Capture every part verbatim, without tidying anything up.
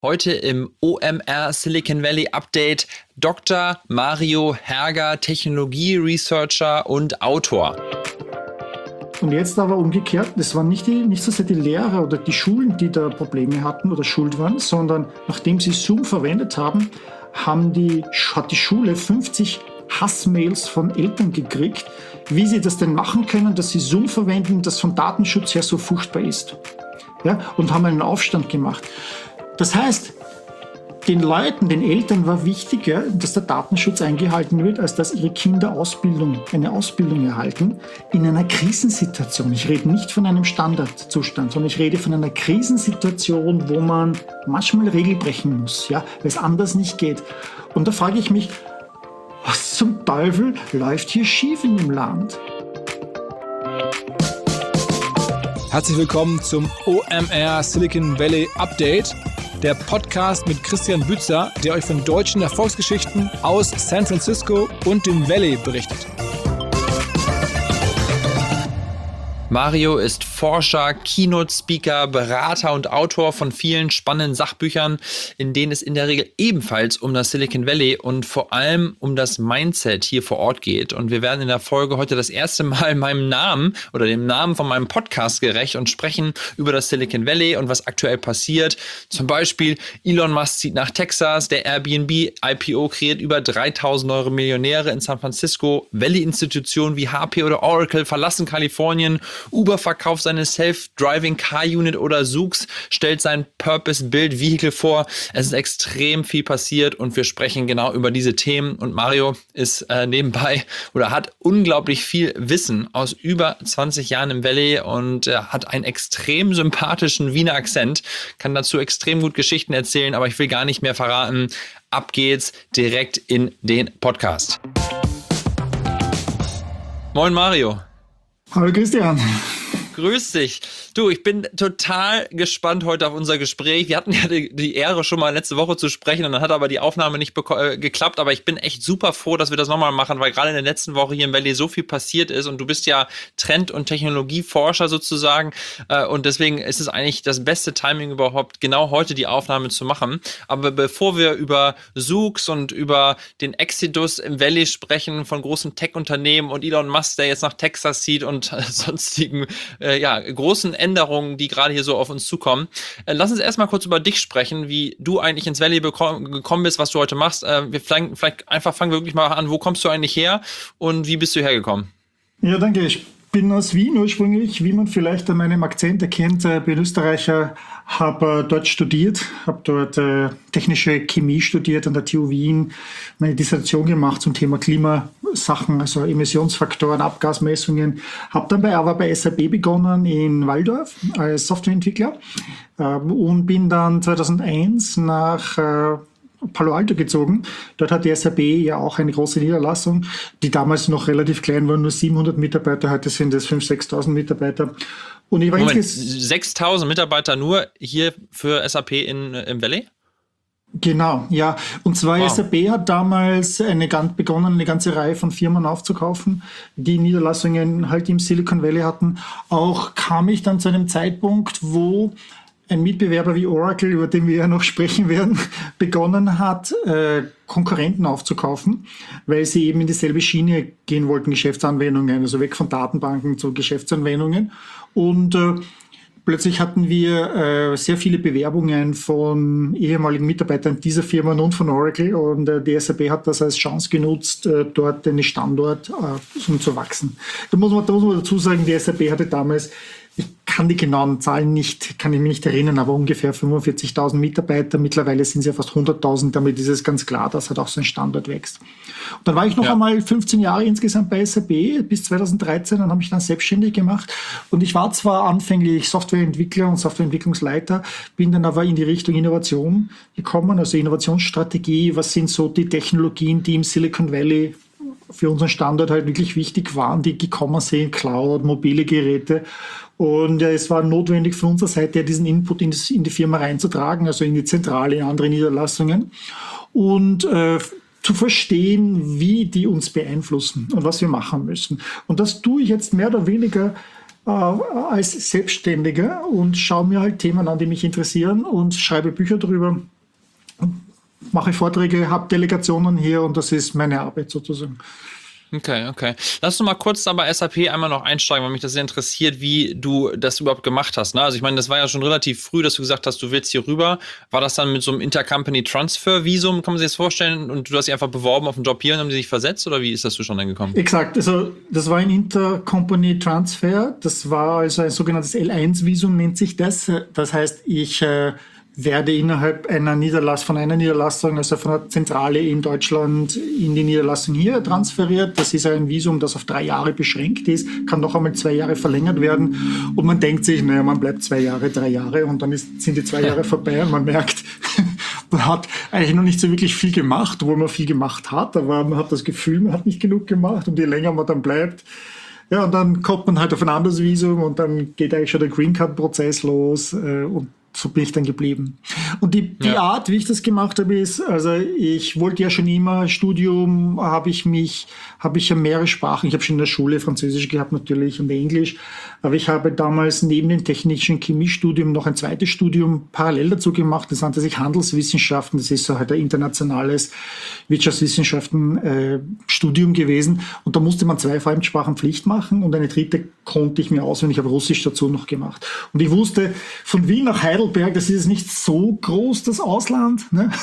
Heute im O M R Silicon Valley Update Doktor Mario Herger, Technologie-Researcher und Autor. Und jetzt aber umgekehrt, das waren nicht, die, nicht so sehr die Lehrer oder die Schulen, die da Probleme hatten oder schuld waren, sondern nachdem sie Zoom verwendet haben, haben die, hat die Schule fünfzig Hassmails von Eltern gekriegt, wie sie das denn machen können, dass sie Zoom verwenden, das vom Datenschutz her so furchtbar ist. Ja, und haben einen Aufstand gemacht. Das heißt, den Leuten, den Eltern war wichtiger, dass der Datenschutz eingehalten wird, als dass ihre Kinder Ausbildung, eine Ausbildung erhalten in einer Krisensituation. Ich rede nicht von einem Standardzustand, sondern ich rede von einer Krisensituation, wo man manchmal Regeln brechen muss, ja, weil es anders nicht geht. Und da frage ich mich, was zum Teufel läuft hier schief in dem Land? Herzlich willkommen zum O M R Silicon Valley Update, der Podcast mit Christian Bützer, der euch von deutschen Erfolgsgeschichten aus San Francisco und dem Valley berichtet. Mario ist Forscher, Keynote-Speaker, Berater und Autor von vielen spannenden Sachbüchern, in denen es in der Regel ebenfalls um das Silicon Valley und vor allem um das Mindset hier vor Ort geht. Und wir werden in der Folge heute das erste Mal meinem Namen oder dem Namen von meinem Podcast gerecht und sprechen über das Silicon Valley und was aktuell passiert. Zum Beispiel Elon Musk zieht nach Texas, der Airbnb I P O kreiert über dreitausend neue Millionäre in San Francisco, Valley-Institutionen wie H P oder Oracle verlassen Kalifornien, Uber verkauft seine Self-Driving Car Unit oder Zoox stellt sein Purpose-Built Vehicle vor. Es ist extrem viel passiert und wir sprechen genau über diese Themen. Und Mario ist äh, nebenbei oder hat unglaublich viel Wissen aus über zwanzig Jahren im Valley und äh, hat einen extrem sympathischen Wiener Akzent, kann dazu extrem gut Geschichten erzählen, aber ich will gar nicht mehr verraten. Ab geht's direkt in den Podcast. Moin Mario. Hallo Christian. Grüß dich. Du, ich bin total gespannt heute auf unser Gespräch. Wir hatten ja die, die Ehre, schon mal letzte Woche zu sprechen und dann hat aber die Aufnahme nicht beko- äh, geklappt. Aber ich bin echt super froh, dass wir das nochmal machen, weil gerade in der letzten Woche hier im Valley so viel passiert ist und du bist ja Trend- und Technologieforscher sozusagen äh, und deswegen ist es eigentlich das beste Timing überhaupt, genau heute die Aufnahme zu machen. Aber bevor wir über Zoox und über den Exodus im Valley sprechen von großen Tech-Unternehmen und Elon Musk, der jetzt nach Texas zieht und äh, sonstigen äh, ja, großen Änderungen, die gerade hier so auf uns zukommen. Äh, lass uns erstmal kurz über dich sprechen, wie du eigentlich ins Valley beko- gekommen bist, was du heute machst. Äh, wir vielleicht, vielleicht einfach fangen wir wirklich mal an, wo kommst du eigentlich her und wie bist du hergekommen? Ja, danke. Ich bin aus Wien ursprünglich, wie man vielleicht an meinem Akzent erkennt, äh, bin Österreicher, habe äh, dort studiert, habe dort äh, technische Chemie studiert an der T U Wien, meine Dissertation gemacht zum Thema Klimasachen, also Emissionsfaktoren, Abgasmessungen, habe dann bei, aber bei S A P begonnen in Walldorf als Softwareentwickler äh, und bin dann zweitausendeins nach äh, Palo Alto gezogen. Dort hat die S A P ja auch eine große Niederlassung, die damals noch relativ klein war, nur siebenhundert Mitarbeiter, heute sind es fünftausend, sechstausend Mitarbeiter. Und ich war Moment, insges- sechstausend Mitarbeiter nur hier für S A P in, im Valley? Genau, ja. Und zwar Wow. S A P hat damals eine, ganz- begonnen, eine ganze Reihe von Firmen aufzukaufen, die Niederlassungen halt im Silicon Valley hatten. Auch kam ich dann zu einem Zeitpunkt, wo ein Mitbewerber wie Oracle, über den wir ja noch sprechen werden, begonnen hat, äh, Konkurrenten aufzukaufen, weil sie eben in dieselbe Schiene gehen wollten, Geschäftsanwendungen, also weg von Datenbanken zu Geschäftsanwendungen. Und äh, plötzlich hatten wir äh, sehr viele Bewerbungen von ehemaligen Mitarbeitern dieser Firma und von Oracle und äh, die S A P hat das als Chance genutzt, äh, dort einen Standort äh, um zu wachsen. Da muss man, da muss man dazu sagen, die S A P hatte damals, ich kann die genauen Zahlen nicht, kann ich mich nicht erinnern, aber ungefähr fünfundvierzigtausend Mitarbeiter. Mittlerweile sind es ja fast hunderttausend. Damit ist es ganz klar, dass halt auch so ein Standort wächst. Und dann war ich noch Ja. einmal fünfzehn Jahre insgesamt bei S A P bis zweitausenddreizehn und habe mich dann selbstständig gemacht. Und ich war zwar anfänglich Softwareentwickler und Softwareentwicklungsleiter, bin dann aber in die Richtung Innovation gekommen, also Innovationsstrategie. Was sind so die Technologien, die im Silicon Valley für unseren Standort halt wirklich wichtig waren, die gekommen sind, Cloud, mobile Geräte. Und äh, es war notwendig von unserer Seite, diesen Input in, das, in die Firma reinzutragen, also in die Zentrale, in andere Niederlassungen. Und äh, zu verstehen, wie die uns beeinflussen und was wir machen müssen. Und das tue ich jetzt mehr oder weniger äh, als Selbstständiger und schaue mir halt Themen an, die mich interessieren und schreibe Bücher drüber, mache Vorträge, habe Delegationen hier und das ist meine Arbeit sozusagen. Okay, okay. Lass uns mal kurz aber S A P einmal noch einsteigen, weil mich das sehr interessiert, wie du das überhaupt gemacht hast. Ne? Also ich meine, das war ja schon relativ früh, dass du gesagt hast, du willst hier rüber. War das dann mit so einem Intercompany-Transfer-Visum, kann man sich das vorstellen? Und du hast dich einfach beworben auf einen Job hier und haben die sich versetzt? Oder wie ist das zustande gekommen? Exakt, also das war ein Intercompany-Transfer. Das war also ein sogenanntes L eins Visum, nennt sich das. Das heißt, ich äh, werde innerhalb einer Niederlassung, von einer Niederlassung, also von der Zentrale in Deutschland in die Niederlassung hier transferiert. Das ist ein Visum, das auf drei Jahre beschränkt ist, kann noch einmal zwei Jahre verlängert werden. Und man denkt sich, naja, man bleibt zwei Jahre, drei Jahre und dann ist, sind die zwei Jahre vorbei und man merkt, man hat eigentlich noch nicht so wirklich viel gemacht, obwohl man viel gemacht hat, aber man hat das Gefühl, man hat nicht genug gemacht und je länger man dann bleibt, ja, und dann kommt man halt auf ein anderes Visum und dann geht eigentlich schon der Green Card-Prozess los äh, und so bin ich dann geblieben. Und die, die ja. Art, wie ich das gemacht habe, ist, also ich wollte ja schon immer, Studium habe ich mich, habe ich ja mehrere Sprachen, ich habe schon in der Schule Französisch gehabt natürlich und Englisch, aber ich habe damals neben dem technischen Chemiestudium noch ein zweites Studium parallel dazu gemacht, das nannte sich Handelswissenschaften, das ist so halt ein internationales Wirtschaftswissenschaften-Studium äh, gewesen und da musste man zwei Fremdsprachen Pflicht machen und eine dritte konnte ich mir auswählen, ich habe Russisch dazu noch gemacht. Und ich wusste, von Wien nach Heidelberg, das ist nicht so groß, das Ausland. Ne?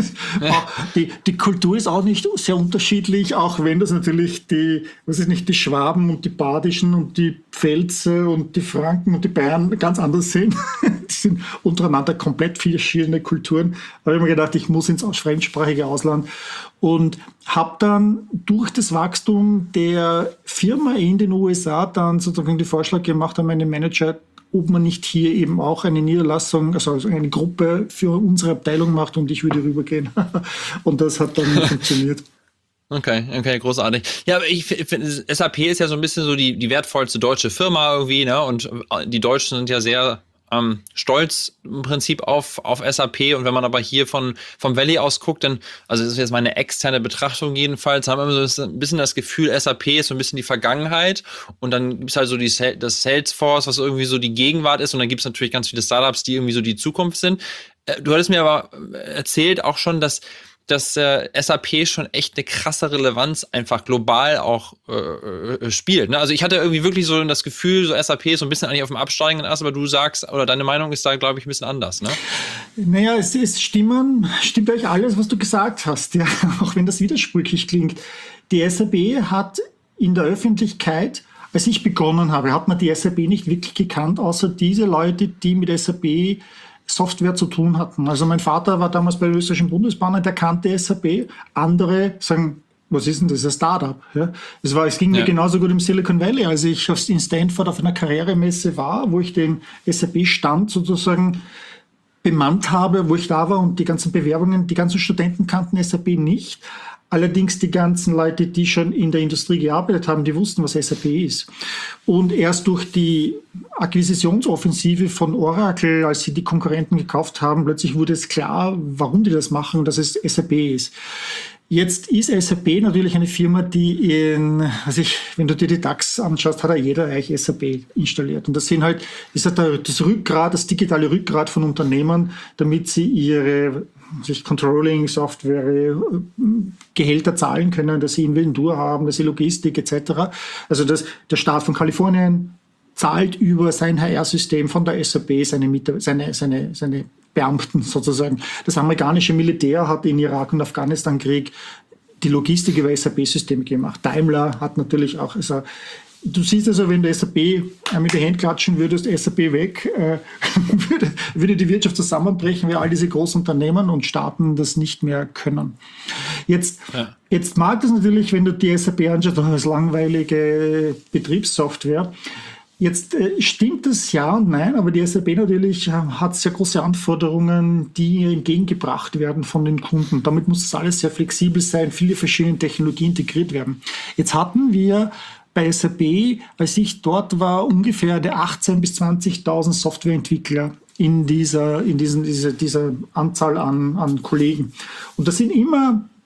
die, die Kultur ist auch nicht sehr unterschiedlich, auch wenn das natürlich die, was ist nicht, die Schwaben und die Badischen und die Pfälzer und die Franken und die Bayern ganz anders sind. Die sind untereinander komplett verschiedene Kulturen. Da habe ich mir gedacht, ich muss ins fremdsprachige Ausland und habe dann durch das Wachstum der Firma in den U S A dann sozusagen den Vorschlag gemacht an meinen Manager, ob man nicht hier eben auch eine Niederlassung, also eine Gruppe für unsere Abteilung macht und ich würde rübergehen. Und das hat dann funktioniert. Okay, okay, großartig. Ja, aber ich finde, S A P ist ja so ein bisschen so die, die wertvollste deutsche Firma irgendwie, ne? Und die Deutschen sind ja sehr ähm, stolz im Prinzip auf, auf S A P. Und wenn man aber hier von, vom Valley aus guckt, dann, also das ist jetzt meine externe Betrachtung jedenfalls, haben wir so ein bisschen das Gefühl, S A P ist so ein bisschen die Vergangenheit. Und dann gibt es halt so die, das Salesforce, was irgendwie so die Gegenwart ist. Und dann gibt es natürlich ganz viele Startups, die irgendwie so die Zukunft sind. Du hattest mir aber erzählt auch schon, dass dass äh, S A P schon echt eine krasse Relevanz einfach global auch äh, spielt. Ne? Also ich hatte irgendwie wirklich so das Gefühl, so S A P ist so ein bisschen eigentlich auf dem absteigenden Ast, aber du sagst, oder deine Meinung ist da, glaube ich, ein bisschen anders. Ne? Naja, es ist stimmen, stimmt eigentlich alles, was du gesagt hast, ja, auch wenn das widersprüchlich klingt. Die S A P hat in der Öffentlichkeit, als ich begonnen habe, hat man die S A P nicht wirklich gekannt, außer diese Leute, die mit S A P Software zu tun hatten. Also mein Vater war damals bei der österreichischen Bundesbahn und der kannte S A P. Andere sagen, was ist denn das, ein Startup? Ja, es, war, es ging ja. mir genauso gut im Silicon Valley, als ich in Stanford auf einer Karrieremesse war, wo ich den S A P-Stand sozusagen bemannt habe, wo ich da war und die ganzen Bewerbungen, die ganzen Studenten kannten S A P nicht. Allerdings die ganzen Leute, die schon in der Industrie gearbeitet haben, die wussten, was S A P ist. Und erst durch die Akquisitionsoffensive von Oracle, als sie die Konkurrenten gekauft haben, plötzlich wurde es klar, warum die das machen und dass es S A P ist. Jetzt ist S A P natürlich eine Firma, die in, also ich, wenn du dir die DAX anschaust, hat ja jeder eigentlich S A P installiert. Und das sind halt, ist halt das Rückgrat, das digitale Rückgrat von Unternehmen, damit sie ihre sich Controlling-Software, Gehälter zahlen können, dass sie Inventur haben, dass sie Logistik et cetera. Also das, der Staat von Kalifornien zahlt über sein H R-System von der S A P seine, seine, seine, seine Beamten sozusagen. Das amerikanische Militär hat in Irak- und Afghanistan-Krieg die Logistik über S A P-Systeme gemacht. Daimler hat natürlich auch, also du siehst also, wenn du S A P mit der Hand klatschen würdest, S A P weg, äh, würde, würde die Wirtschaft zusammenbrechen, weil all diese großen Unternehmen und Staaten das nicht mehr können. Jetzt, ja. jetzt mag das natürlich, wenn du die S A P anschaust, als langweilige Betriebssoftware. Jetzt äh, stimmt das ja und nein, aber die S A P natürlich äh, hat sehr große Anforderungen, die entgegengebracht werden von den Kunden. Damit muss das alles sehr flexibel sein, viele verschiedene Technologien integriert werden. Jetzt hatten wir bei S A P, als ich dort war, ungefähr achtzehntausend bis zwanzigtausend Softwareentwickler in dieser, in diesen, dieser, dieser Anzahl an, an Kollegen. Und das sind immer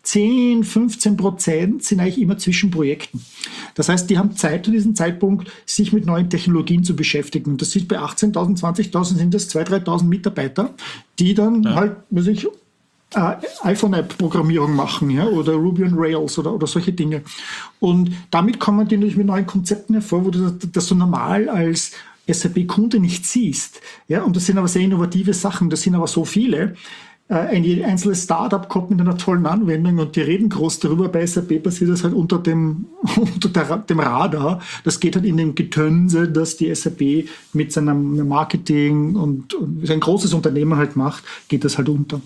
zehn, fünfzehn Prozent sind eigentlich immer zwischen Projekten. Das heißt, die haben Zeit zu diesem Zeitpunkt, sich mit neuen Technologien zu beschäftigen. Und das ist bei achtzehntausend, zwanzigtausend sind das zweitausend, dreitausend Mitarbeiter, die dann ja. halt, weiß ich, äh, iPhone-App-Programmierung machen, ja, oder Ruby on Rails oder, oder solche Dinge. Und damit kommen die natürlich mit neuen Konzepten hervor, wo du das, das so normal als S A P-Kunde nicht siehst. Ja, und das sind aber sehr innovative Sachen, das sind aber so viele. Ein einzelnes Startup kommt mit einer tollen Anwendung und die reden groß darüber. Bei S A P passiert das halt unter dem, unter der, dem Radar. Das geht halt in dem Getönse, das die S A P mit seinem Marketing und, und ein großes Unternehmen halt macht, geht das halt unter.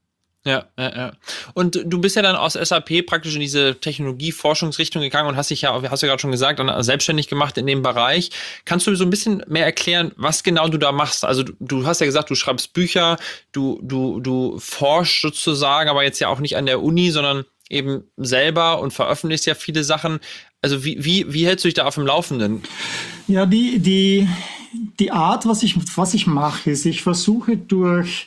Ja, ja, ja. Und du bist ja dann aus S A P praktisch in diese Technologieforschungsrichtung gegangen und hast dich ja, hast du ja gerade schon gesagt, dann selbstständig gemacht in dem Bereich. Kannst du so ein bisschen mehr erklären, was genau du da machst? Also du, du hast ja gesagt, du schreibst Bücher, du, du, du forschst sozusagen, aber jetzt ja auch nicht an der Uni, sondern eben selber und veröffentlichst ja viele Sachen. Also wie, wie, wie hältst du dich da auf dem Laufenden? Ja, die, die, die Art, was ich, was ich mache, ist, ich versuche durch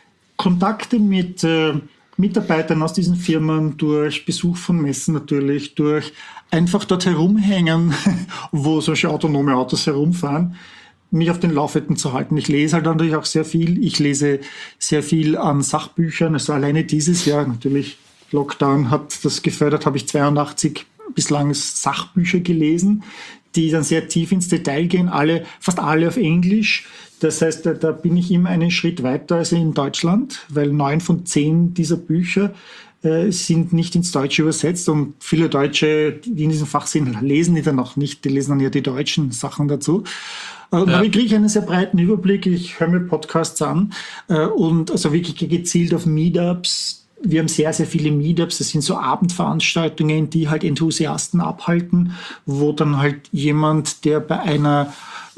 Kontakte mit äh, Mitarbeitern aus diesen Firmen, durch Besuch von Messen natürlich, durch einfach dort herumhängen, wo solche autonome Autos herumfahren, mich auf den Laufenden zu halten. Ich lese halt natürlich auch sehr viel. Ich lese sehr viel an Sachbüchern. Also alleine dieses Jahr, natürlich Lockdown hat das gefördert, habe ich zweiundachtzig bislang Sachbücher gelesen, die dann sehr tief ins Detail gehen, alle, fast alle auf Englisch. Das heißt, da, da bin ich immer einen Schritt weiter als in Deutschland, weil neun von zehn dieser Bücher äh, sind nicht ins Deutsche übersetzt und viele Deutsche, die in diesem Fach sind, lesen die dann auch nicht. Die lesen dann ja die deutschen Sachen dazu. Und ja. Da kriege ich einen sehr breiten Überblick. Ich höre mir Podcasts an äh, und also wirklich gezielt auf Meetups. Wir haben sehr, sehr viele Meetups. Das sind so Abendveranstaltungen, die halt Enthusiasten abhalten, wo dann halt jemand, der bei einer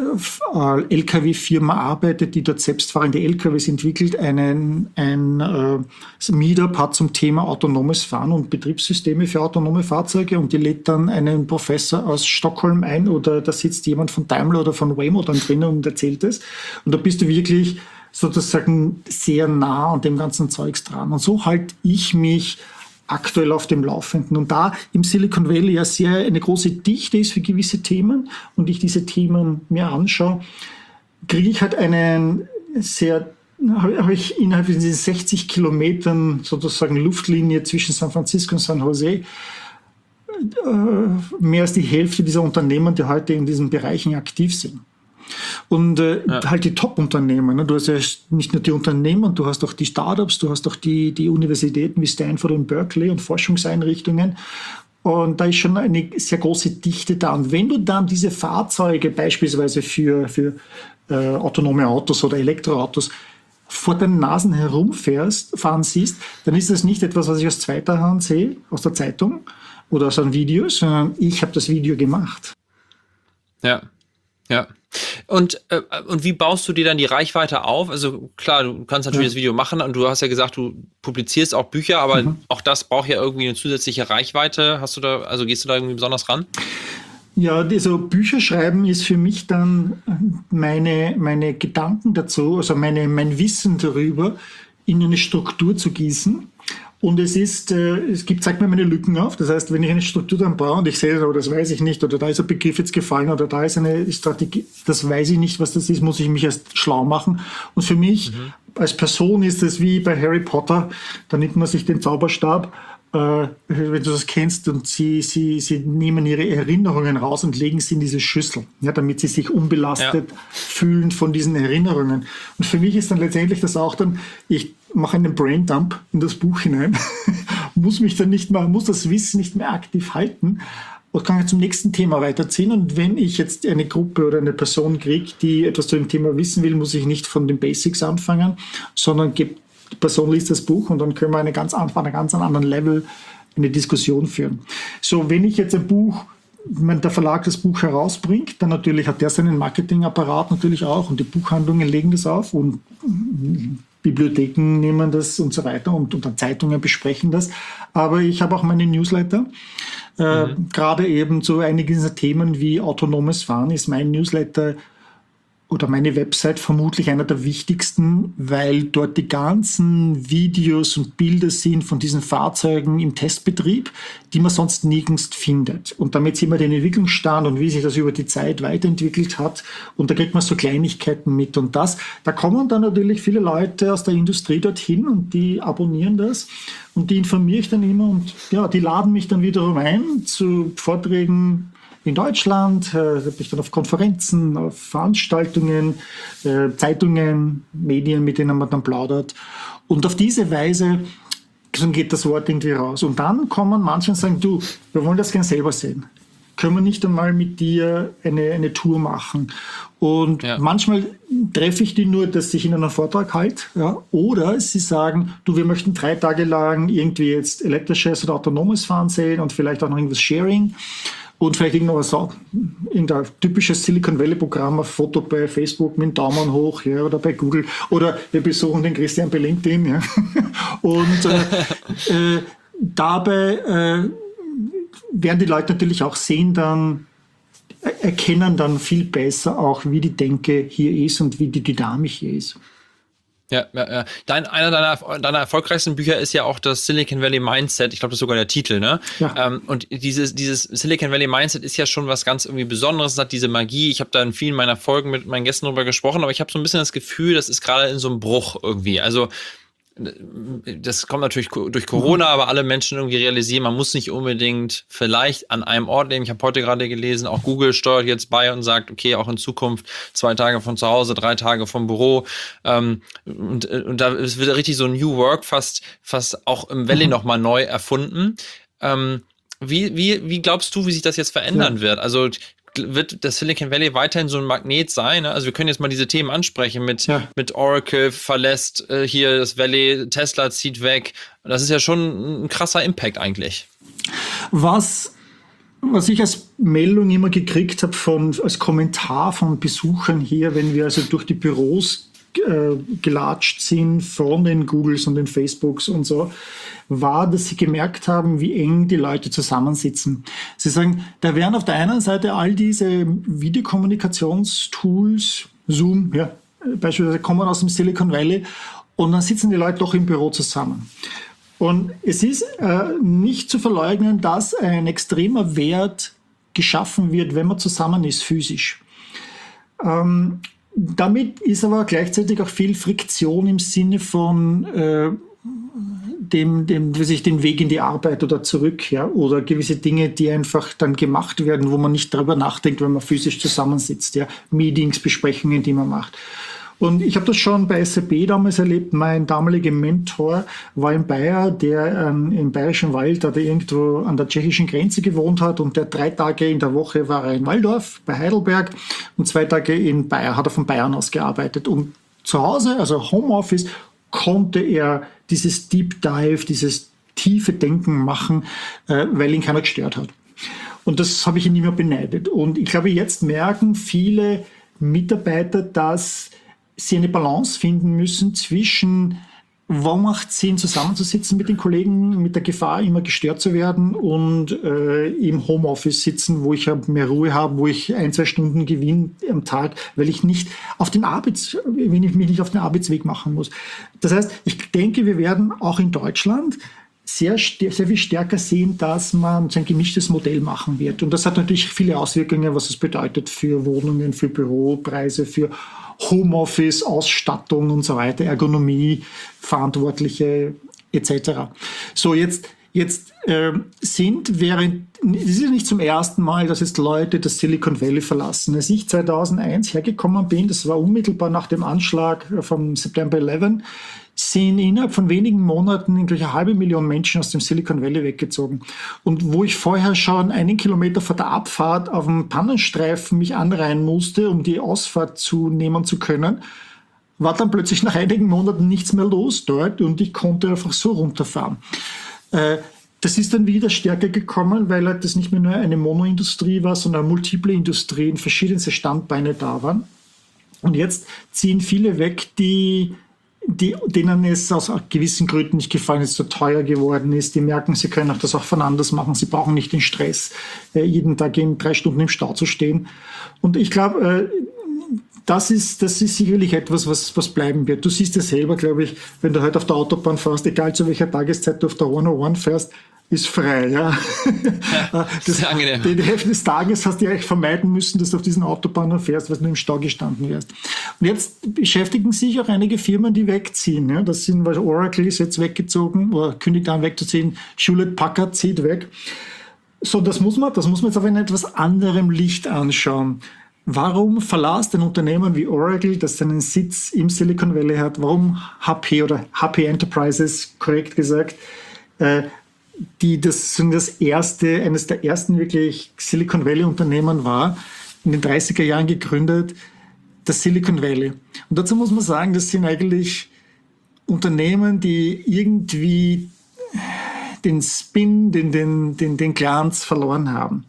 L K W-Firma arbeitet, die dort selbstfahrende L K Ws entwickelt, einen, ein äh, Meetup hat zum Thema autonomes Fahren und Betriebssysteme für autonome Fahrzeuge und die lädt dann einen Professor aus Stockholm ein oder da sitzt jemand von Daimler oder von Waymo dann drin und erzählt es. Und da bist du wirklich sozusagen sehr nah an dem ganzen Zeugs dran. Und so halte ich mich aktuell auf dem Laufenden. Und da im Silicon Valley ja sehr eine große Dichte ist für gewisse Themen und ich diese Themen mir anschaue, kriege ich halt einen sehr, habe ich innerhalb von diesen sechzig Kilometern sozusagen Luftlinie zwischen San Francisco und San Jose mehr als die Hälfte dieser Unternehmen, die heute in diesen Bereichen aktiv sind. Und äh, ja. halt die Top-Unternehmen. Ne? Du hast ja nicht nur die Unternehmen, du hast auch die Startups, du hast auch die, die Universitäten wie Stanford und Berkeley und Forschungseinrichtungen. Und da ist schon eine sehr große Dichte da. Und wenn du dann diese Fahrzeuge beispielsweise für, für äh, autonome Autos oder Elektroautos vor deinen Nasen herumfährst, fahren siehst, dann ist das nicht etwas, was ich aus zweiter Hand sehe, aus der Zeitung oder aus einem Video, sondern ich habe das Video gemacht. Ja, ja. Und, äh, und wie baust du dir dann die Reichweite auf? Also klar, du kannst natürlich ja. das Video machen und du hast ja gesagt, du publizierst auch Bücher, aber mhm. auch das braucht ja irgendwie eine zusätzliche Reichweite. Hast du da, also gehst du da irgendwie besonders ran? Ja, also Bücher schreiben ist für mich dann meine, meine Gedanken dazu, also meine, mein Wissen darüber in eine Struktur zu gießen. Und es ist, äh, es gibt, zeigt mir meine Lücken auf. Das heißt, wenn ich eine Struktur dann brauche und ich sehe, oder das weiß ich nicht, oder da ist ein Begriff jetzt gefallen, oder da ist eine Strategie, das weiß ich nicht, was das ist, muss ich mich erst schlau machen. Und für mich mhm. als Person ist es wie bei Harry Potter, da nimmt man sich den Zauberstab, äh, wenn du das kennst, und sie, sie, sie nehmen ihre Erinnerungen raus und legen sie in diese Schüssel, ja, damit sie sich unbelastet ja. fühlen von diesen Erinnerungen. Und für mich ist dann letztendlich das auch dann, ich mache einen Braindump in das Buch hinein, muss mich dann nicht mehr, muss das Wissen nicht mehr aktiv halten und kann zum nächsten Thema weiterziehen. Und wenn ich jetzt eine Gruppe oder eine Person kriege, die etwas zu dem Thema wissen will, muss ich nicht von den Basics anfangen, sondern die Person liest das Buch und dann können wir eine ganz, auf einem ganz anderen Level eine Diskussion führen. So, wenn ich jetzt ein Buch, wenn der Verlag das Buch herausbringt, dann natürlich hat der seinen Marketingapparat natürlich auch und die Buchhandlungen legen das auf und Bibliotheken nehmen das und so weiter und, und dann Zeitungen besprechen das. Aber ich habe auch meine Newsletter. Äh, mhm. Gerade eben zu einigen dieser Themen wie autonomes Fahren ist mein Newsletter oder meine Website vermutlich einer der wichtigsten, weil dort die ganzen Videos und Bilder sind von diesen Fahrzeugen im Testbetrieb, die man sonst nirgends findet. Und damit sieht man den Entwicklungsstand und wie sich das über die Zeit weiterentwickelt hat. Und da kriegt man so Kleinigkeiten mit. Und das, da kommen dann natürlich viele Leute aus der Industrie dorthin und die abonnieren das. Und die informiere ich dann immer und ja, die laden mich dann wiederum ein zu Vorträgen in Deutschland, äh, bin ich dann auf Konferenzen, auf Veranstaltungen, äh, Zeitungen, Medien, mit denen man dann plaudert. Und auf diese Weise geht das Wort irgendwie raus. Und dann kommen manche und sagen, du, wir wollen das gerne selber sehen. Können wir nicht einmal mit dir eine, eine Tour machen? Und ja. manchmal treffe ich die nur, dass ich ihnen einen Vortrag halte. Ja? Oder sie sagen, du, wir möchten drei Tage lang irgendwie jetzt elektrisches oder autonomes Fahren sehen und vielleicht auch noch irgendwas Sharing. Und vielleicht irgendwas so, irgendein typisches Silicon Valley-Programm, ein Foto bei Facebook mit dem Daumen hoch, ja, oder bei Google. Oder wir besuchen den Christian bei LinkedIn. Ja. Und äh, äh, dabei äh, werden die Leute natürlich auch sehen dann, erkennen dann viel besser auch, wie die Denke hier ist und wie die Dynamik hier ist. Ja, ja, ja. Dein, einer deiner, deiner erfolgreichsten Bücher ist ja auch das Silicon Valley Mindset. Ich glaube, das ist sogar der Titel, ne? Ja. Ähm, und dieses, dieses Silicon Valley Mindset ist ja schon was ganz irgendwie Besonderes. Es hat diese Magie. Ich habe da in vielen meiner Folgen mit meinen Gästen drüber gesprochen, aber ich habe so ein bisschen das Gefühl, das ist gerade in so einem Bruch irgendwie. Also das kommt natürlich durch Corona, aber alle Menschen irgendwie realisieren, man muss nicht unbedingt vielleicht an einem Ort leben. Ich habe heute gerade gelesen, auch Google steuert jetzt bei und sagt, okay, auch in Zukunft zwei Tage von zu Hause, drei Tage vom Büro. Ähm, und, und da wird richtig so New Work fast, fast auch im Valley mhm. nochmal neu erfunden. Ähm, wie, wie, wie glaubst du, wie sich das jetzt verändern ja. wird? Also wird das Silicon Valley weiterhin so ein Magnet sein? Ne? Also wir können jetzt mal diese Themen ansprechen mit, ja. mit Oracle verlässt äh, hier das Valley, Tesla zieht weg. Das ist ja schon ein krasser Impact eigentlich. Was, was ich als Meldung immer gekriegt habe, von, als Kommentar von Besuchern hier, wenn wir also durch die Büros äh, gelatscht sind von den Googles und den Facebooks und so, war, dass sie gemerkt haben, wie eng die Leute zusammensitzen. Sie sagen, da wären auf der einen Seite all diese Videokommunikationstools, Zoom, ja, beispielsweise kommen aus dem Silicon Valley und dann sitzen die Leute doch im Büro zusammen. Und es ist äh, nicht zu verleugnen, dass ein extremer Wert geschaffen wird, wenn man zusammen ist, physisch. Ähm, damit ist aber gleichzeitig auch viel Friktion im Sinne von äh, dem, dem, weiß ich, den Weg in die Arbeit oder zurück, ja, oder gewisse Dinge, die einfach dann gemacht werden, wo man nicht darüber nachdenkt, wenn man physisch zusammensitzt, ja, Meetings, Besprechungen, die man macht. Und ich habe das schon bei S A P damals erlebt. Mein damaliger Mentor war ein Bayer, der ähm, im Bayerischen Wald oder irgendwo an der tschechischen Grenze gewohnt hat und der drei Tage in der Woche war er in Walldorf bei Heidelberg und zwei Tage in Bayern, hat er von Bayern aus gearbeitet. Und zu Hause, also Homeoffice, konnte er dieses Deep Dive, dieses tiefe Denken machen, äh, weil ihn keiner gestört hat. Und das habe ich ihn immer beneidet. Und ich glaube, jetzt merken viele Mitarbeiter, dass sie eine Balance finden müssen zwischen, wo macht es Sinn, zusammenzusitzen mit den Kollegen, mit der Gefahr, immer gestört zu werden, und äh, im Homeoffice sitzen, wo ich mehr Ruhe habe, wo ich ein, zwei Stunden gewinne am Tag, weil ich nicht auf den Arbeits, wenn ich mich nicht auf den Arbeitsweg machen muss. Das heißt, ich denke, wir werden auch in Deutschland sehr, sehr viel stärker sehen, dass man so ein gemischtes Modell machen wird. Und das hat natürlich viele Auswirkungen, was es bedeutet für Wohnungen, für Büropreise, für Homeoffice, Ausstattung und so weiter, Ergonomie, Verantwortliche et cetera. So, jetzt, jetzt äh, sind während, es ist ja nicht zum ersten Mal, dass jetzt Leute das Silicon Valley verlassen. Als ich zweitausendeins hergekommen bin, das war unmittelbar nach dem Anschlag vom September elf, sind innerhalb von wenigen Monaten irgendwie eine halbe Million Menschen aus dem Silicon Valley weggezogen. Und wo ich vorher schon einen Kilometer vor der Abfahrt auf dem Pannenstreifen mich anreihen musste, um die Ausfahrt zu nehmen zu können, war dann plötzlich nach einigen Monaten nichts mehr los dort und ich konnte einfach so runterfahren. Äh, das ist dann wieder stärker gekommen, weil halt das nicht mehr nur eine Monoindustrie war, sondern multiple Industrien, verschiedenste Standbeine da waren. Und jetzt ziehen viele weg, die Die, denen es aus gewissen Gründen nicht gefallen ist, so teuer geworden ist. Die merken, sie können auch das auch von anders machen. Sie brauchen nicht den Stress, äh, jeden Tag in drei Stunden im Stau zu stehen. Und ich glaube, äh, das ist, das ist sicherlich etwas, was, was bleiben wird. Du siehst ja selber, glaube ich, wenn du halt auf der Autobahn fährst, egal zu welcher Tageszeit du auf der hunderteins fährst, ist frei, ja. Ja, das ist angenehm. Die Hälfte des Tages hast du eigentlich vermeiden müssen, dass du auf diesen Autobahnen fährst, weil du im Stau gestanden wärst. Und jetzt beschäftigen sich auch einige Firmen, die wegziehen. Ja. Das sind, weil Oracle ist jetzt weggezogen, oder kündigt an wegzuziehen, Hewlett Packard zieht weg. So, das muss man, das muss man jetzt aber in etwas anderem Licht anschauen. Warum verlässt ein Unternehmen wie Oracle, das seinen Sitz im Silicon Valley hat, warum H P oder H P Enterprises, korrekt gesagt, äh, die das, das erste, eines der ersten wirklich Silicon Valley Unternehmen war, in den dreißiger Jahren gegründet, das Silicon Valley. Und dazu muss man sagen, das sind eigentlich Unternehmen, die irgendwie den Spin, den, den, den, den Glanz verloren haben.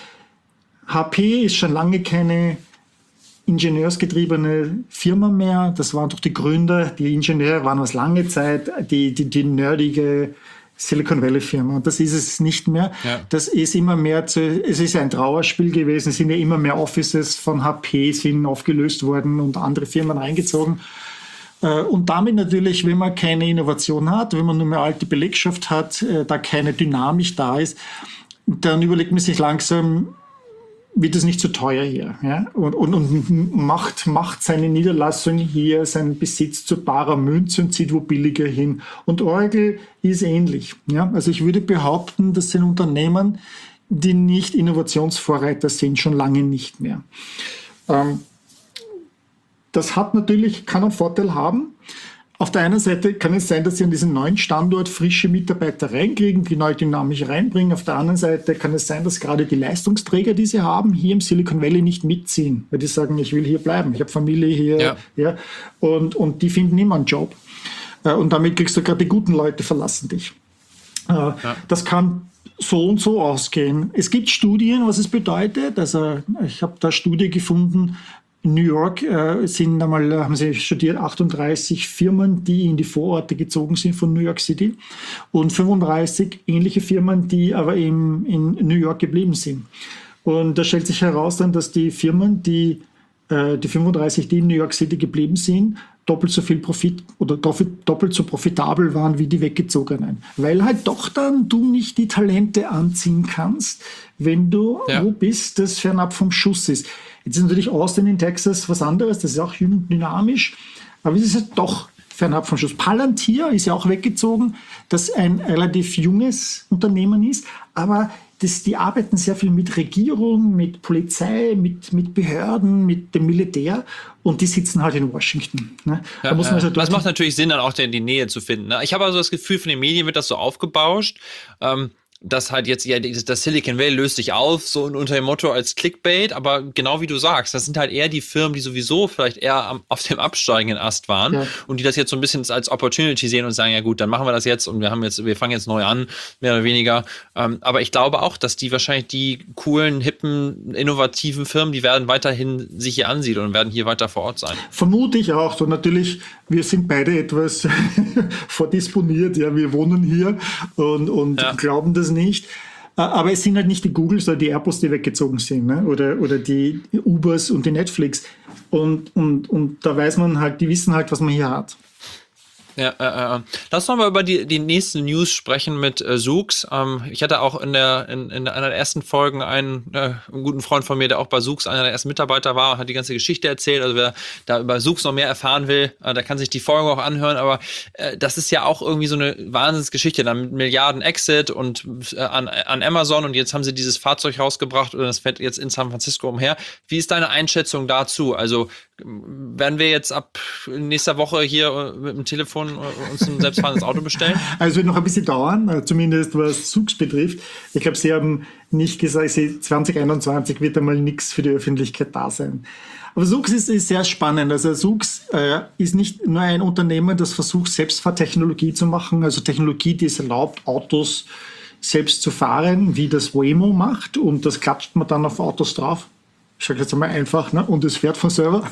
H P ist schon lange keine ingenieursgetriebene Firma mehr. Das waren doch die Gründer, die Ingenieure waren aus lange Zeit die, die, die nerdige Silicon Valley Firma. Und das ist es nicht mehr. Ja. Das ist immer mehr zu, es ist ein Trauerspiel gewesen. Es sind ja immer mehr Offices von H P sind aufgelöst worden und andere Firmen reingezogen. Und damit natürlich, wenn man keine Innovation hat, wenn man nur mehr alte Belegschaft hat, da keine Dynamik da ist, dann überlegt man sich langsam, wird es nicht zu teuer hier, ja? Und, und, und macht, macht seine Niederlassung hier, seinen Besitz zu barer Münze und zieht wo billiger hin. Und Oracle ist ähnlich, ja? Also ich würde behaupten, das sind Unternehmen, die nicht Innovationsvorreiter sind, schon lange nicht mehr. Ähm, das hat natürlich, kann einen Vorteil haben. Auf der einen Seite kann es sein, dass sie an diesen neuen Standort frische Mitarbeiter reinkriegen, die neu dynamisch reinbringen. Auf der anderen Seite kann es sein, dass gerade die Leistungsträger, die sie haben, hier im Silicon Valley nicht mitziehen, weil die sagen, ich will hier bleiben, ich habe Familie hier, ja. Ja, und, und die finden immer einen Job. Und damit kriegst du gerade die guten Leute verlassen dich. Ja. Das kann so und so ausgehen. Es gibt Studien, was es bedeutet. Also ich habe da Studie gefunden. In New York äh, sind einmal, haben sie studiert, achtunddreißig Firmen, die in die Vororte gezogen sind von New York City und fünfunddreißig ähnliche Firmen, die aber im, in New York geblieben sind. Und da stellt sich heraus dann, dass die Firmen, die, äh, die fünfunddreißig, die in New York City geblieben sind, doppelt so viel Profit oder doppelt so profitabel waren wie die weggezogenen. Weil halt doch dann du nicht die Talente anziehen kannst, wenn du ja. wo bist, das fernab vom Schuss ist. Jetzt ist natürlich Austin in Texas was anderes, das ist auch jung und dynamisch, aber es ist halt doch fernab vom Schuss. Palantir ist ja auch weggezogen, das ein relativ junges Unternehmen ist, aber das, die arbeiten sehr viel mit Regierung, mit Polizei, mit, mit Behörden, mit dem Militär und die sitzen halt in Washington. Ne? Ja, da muss man also das macht natürlich Sinn, dann auch die Nähe zu finden. Ne? Ich habe also das Gefühl, von den Medien wird das so aufgebauscht, ähm, dass halt jetzt, ja, das Silicon Valley löst sich auf, so unter dem Motto als Clickbait, aber genau wie du sagst, das sind halt eher die Firmen, die sowieso vielleicht eher am, auf dem absteigenden Ast waren ja. und die das jetzt so ein bisschen als Opportunity sehen und sagen, ja gut, dann machen wir das jetzt und wir haben jetzt, wir fangen jetzt neu an, mehr oder weniger. Ähm, aber ich glaube auch, dass die wahrscheinlich die coolen, hippen, innovativen Firmen, die werden weiterhin sich hier ansiedeln und werden hier weiter vor Ort sein. Vermute ich auch. So natürlich, wir sind beide etwas vordisponiert, ja, wir wohnen hier und, und ja. glauben das nicht. Aber es sind halt nicht die Googles oder die Airpods, die weggezogen sind, ne? oder, oder die Ubers und die Netflix. Und, und, und da weiß man halt, die wissen halt, was man hier hat. Ja, äh, äh. Lass uns mal über die, die nächsten News sprechen mit äh, Zoox. Ähm, ich hatte auch in der in, in einer der ersten Folgen einen, äh, einen guten Freund von mir, der auch bei Zoox einer der ersten Mitarbeiter war und hat die ganze Geschichte erzählt. Also wer da über Zoox noch mehr erfahren will, äh, der kann sich die Folge auch anhören. Aber äh, das ist ja auch irgendwie so eine Wahnsinnsgeschichte. Dann mit Milliarden Exit und äh, an, an Amazon und jetzt haben sie dieses Fahrzeug rausgebracht und das fährt jetzt in San Francisco umher. Wie ist deine Einschätzung dazu? Also werden wir jetzt ab nächster Woche hier mit dem Telefon uns ein selbstfahrendes Auto bestellen? Also es wird noch ein bisschen dauern, zumindest was Zoox betrifft. Ich glaube, Sie haben nicht gesagt, zwanzig einundzwanzig wird einmal nichts für die Öffentlichkeit da sein. Aber Zoox ist, ist sehr spannend. Also Zoox äh, ist nicht nur ein Unternehmen, das versucht, Selbstfahrtechnologie zu machen, also Technologie, die es erlaubt, Autos selbst zu fahren, wie das Waymo macht, und das klatscht man dann auf Autos drauf. Ich sage jetzt einmal einfach, ne? Und es fährt von selber.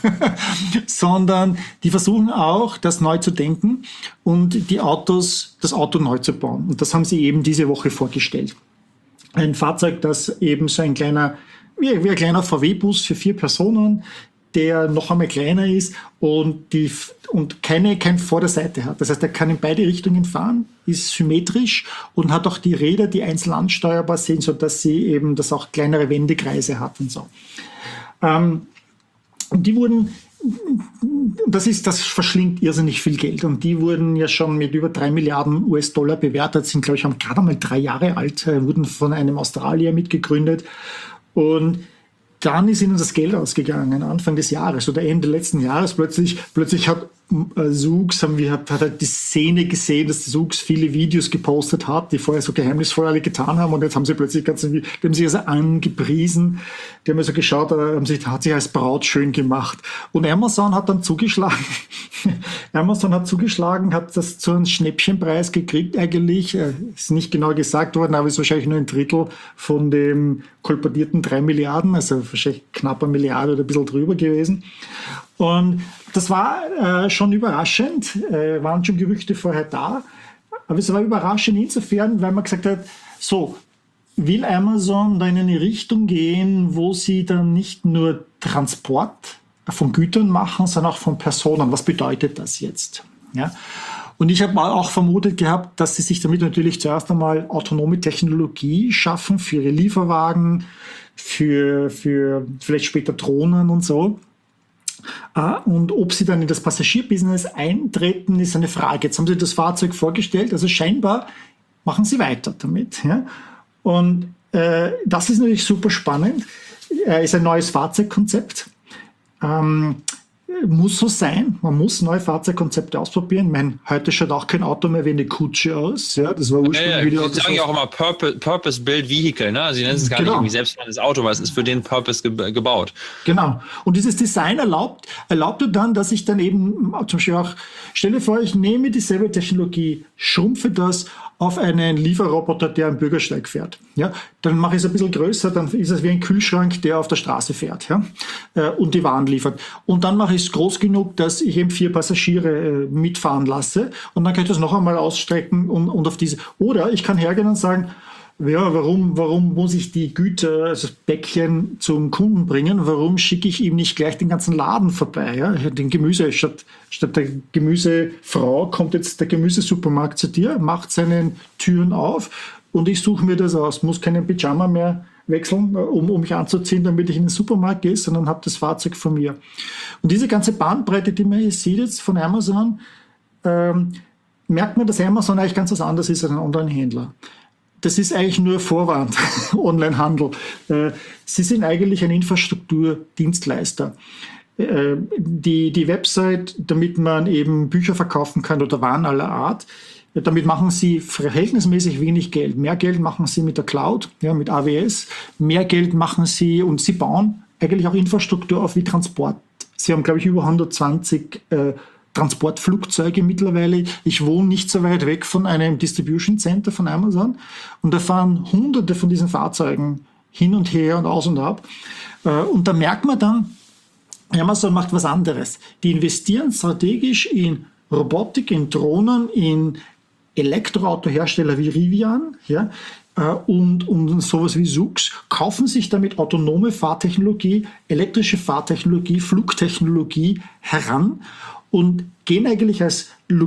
Sondern die versuchen auch, das neu zu denken und die Autos, das Auto neu zu bauen. Und das haben sie eben diese Woche vorgestellt. Ein Fahrzeug, das eben so ein kleiner, wie, wie ein kleiner V W-Bus für vier Personen, der noch einmal kleiner ist und, die, und keine, kein Vorderseite hat. Das heißt, er kann in beide Richtungen fahren, ist symmetrisch und hat auch die Räder, die einzeln ansteuerbar sind, sodass sie eben das auch kleinere Wendekreise hat und so. Ähm, und die wurden, das ist, das verschlingt irrsinnig viel Geld und die wurden ja schon mit über drei Milliarden U S-Dollar bewertet, sind, glaube ich, haben gerade mal drei Jahre alt, wurden von einem Australier mitgegründet und dann ist ihnen das Geld ausgegangen, Anfang des Jahres oder Ende letzten Jahres. Plötzlich, plötzlich hat äh, Zoox, haben wir, hat halt die Szene gesehen, dass Zoox viele Videos gepostet hat, die vorher so geheimnisvoll alle getan haben. Und jetzt haben sie plötzlich ganz, die haben sich also angepriesen. Die haben also geschaut, äh, haben sich, hat sich als Braut schön gemacht. Und Amazon hat dann zugeschlagen. Amazon hat zugeschlagen, hat das zu einem Schnäppchenpreis gekriegt eigentlich. Äh, ist nicht genau gesagt worden, aber ist wahrscheinlich nur ein Drittel von dem kolportierten drei Milliarden, also wahrscheinlich knapp eine Milliarde oder ein bisschen drüber gewesen. Und das war äh, schon überraschend, äh, waren schon Gerüchte vorher da, aber es war überraschend insofern, weil man gesagt hat, so, will Amazon da in eine Richtung gehen, wo sie dann nicht nur Transport von Gütern machen, sondern auch von Personen. Was bedeutet das jetzt? Ja? Und ich habe auch vermutet gehabt, dass sie sich damit natürlich zuerst einmal autonome Technologie schaffen für ihre Lieferwagen, für, für vielleicht später Drohnen und so. Und ob sie dann in das Passagierbusiness eintreten, ist eine Frage. Jetzt haben sie das Fahrzeug vorgestellt, also scheinbar machen sie weiter damit. Ja? Und äh, das ist natürlich super spannend. Äh, ist ein neues Fahrzeugkonzept. Ähm, muss so sein. Man muss neue Fahrzeugkonzepte ausprobieren. Ich meine, heute schaut auch kein Auto mehr wie eine Kutsche aus. Ja, das war ursprünglich ja, ja. wieder. Sie sagen ja auch immer Purpose, Purpose Built Vehicle. Ne? Also sie nennen es gar genau. nicht irgendwie selbstfahrendes Auto, weil es ist für den Purpose ge- gebaut. Genau. Und dieses Design erlaubt, erlaubte dann, dass ich dann eben zum Beispiel auch, stelle vor, ich nehme dieselbe Technologie, schrumpfe das auf einen Lieferroboter, der am Bürgersteig fährt. Ja, dann mache ich es ein bisschen größer, dann ist es wie ein Kühlschrank, der auf der Straße fährt, ja, äh, und die Waren liefert. Und dann mache ich es groß genug, dass ich eben vier Passagiere äh, mitfahren lasse und dann kann ich das noch einmal ausstrecken und, und auf diese. Oder ich kann hergehen und sagen, ja, warum, warum muss ich die Güter, also das Päckchen zum Kunden bringen? Warum schicke ich ihm nicht gleich den ganzen Laden vorbei? Ja? Den Gemüse, statt, statt der Gemüsefrau kommt jetzt der Gemüsesupermarkt zu dir, macht seine Türen auf und ich suche mir das aus. Muss keinen Pyjama mehr wechseln, um, um mich anzuziehen, damit ich in den Supermarkt gehe, sondern habe das Fahrzeug von mir. Und diese ganze Bandbreite, die man hier sieht jetzt von Amazon, ähm, merkt man, dass Amazon eigentlich ganz was anderes ist als ein Online-Händler. Das ist eigentlich nur Vorwand, Onlinehandel. Sie sind eigentlich ein Infrastrukturdienstleister. Die, die Website, damit man eben Bücher verkaufen kann oder Waren aller Art, damit machen Sie verhältnismäßig wenig Geld. Mehr Geld machen Sie mit der Cloud, ja, mit A W S. Mehr Geld machen Sie und Sie bauen eigentlich auch Infrastruktur auf wie Transport. Sie haben, glaube ich, über hundertzwanzig äh, Transportflugzeuge mittlerweile. Ich wohne nicht so weit weg von einem Distribution Center von Amazon und da fahren hunderte von diesen Fahrzeugen hin und her und aus und ab. Und da merkt man dann, Amazon macht was anderes. Die investieren strategisch in Robotik, in Drohnen, in Elektroautohersteller wie Rivian, ja, und, und sowas wie Zoox, kaufen sich damit autonome Fahrtechnologie, elektrische Fahrtechnologie, Flugtechnologie heran und gehen eigentlich als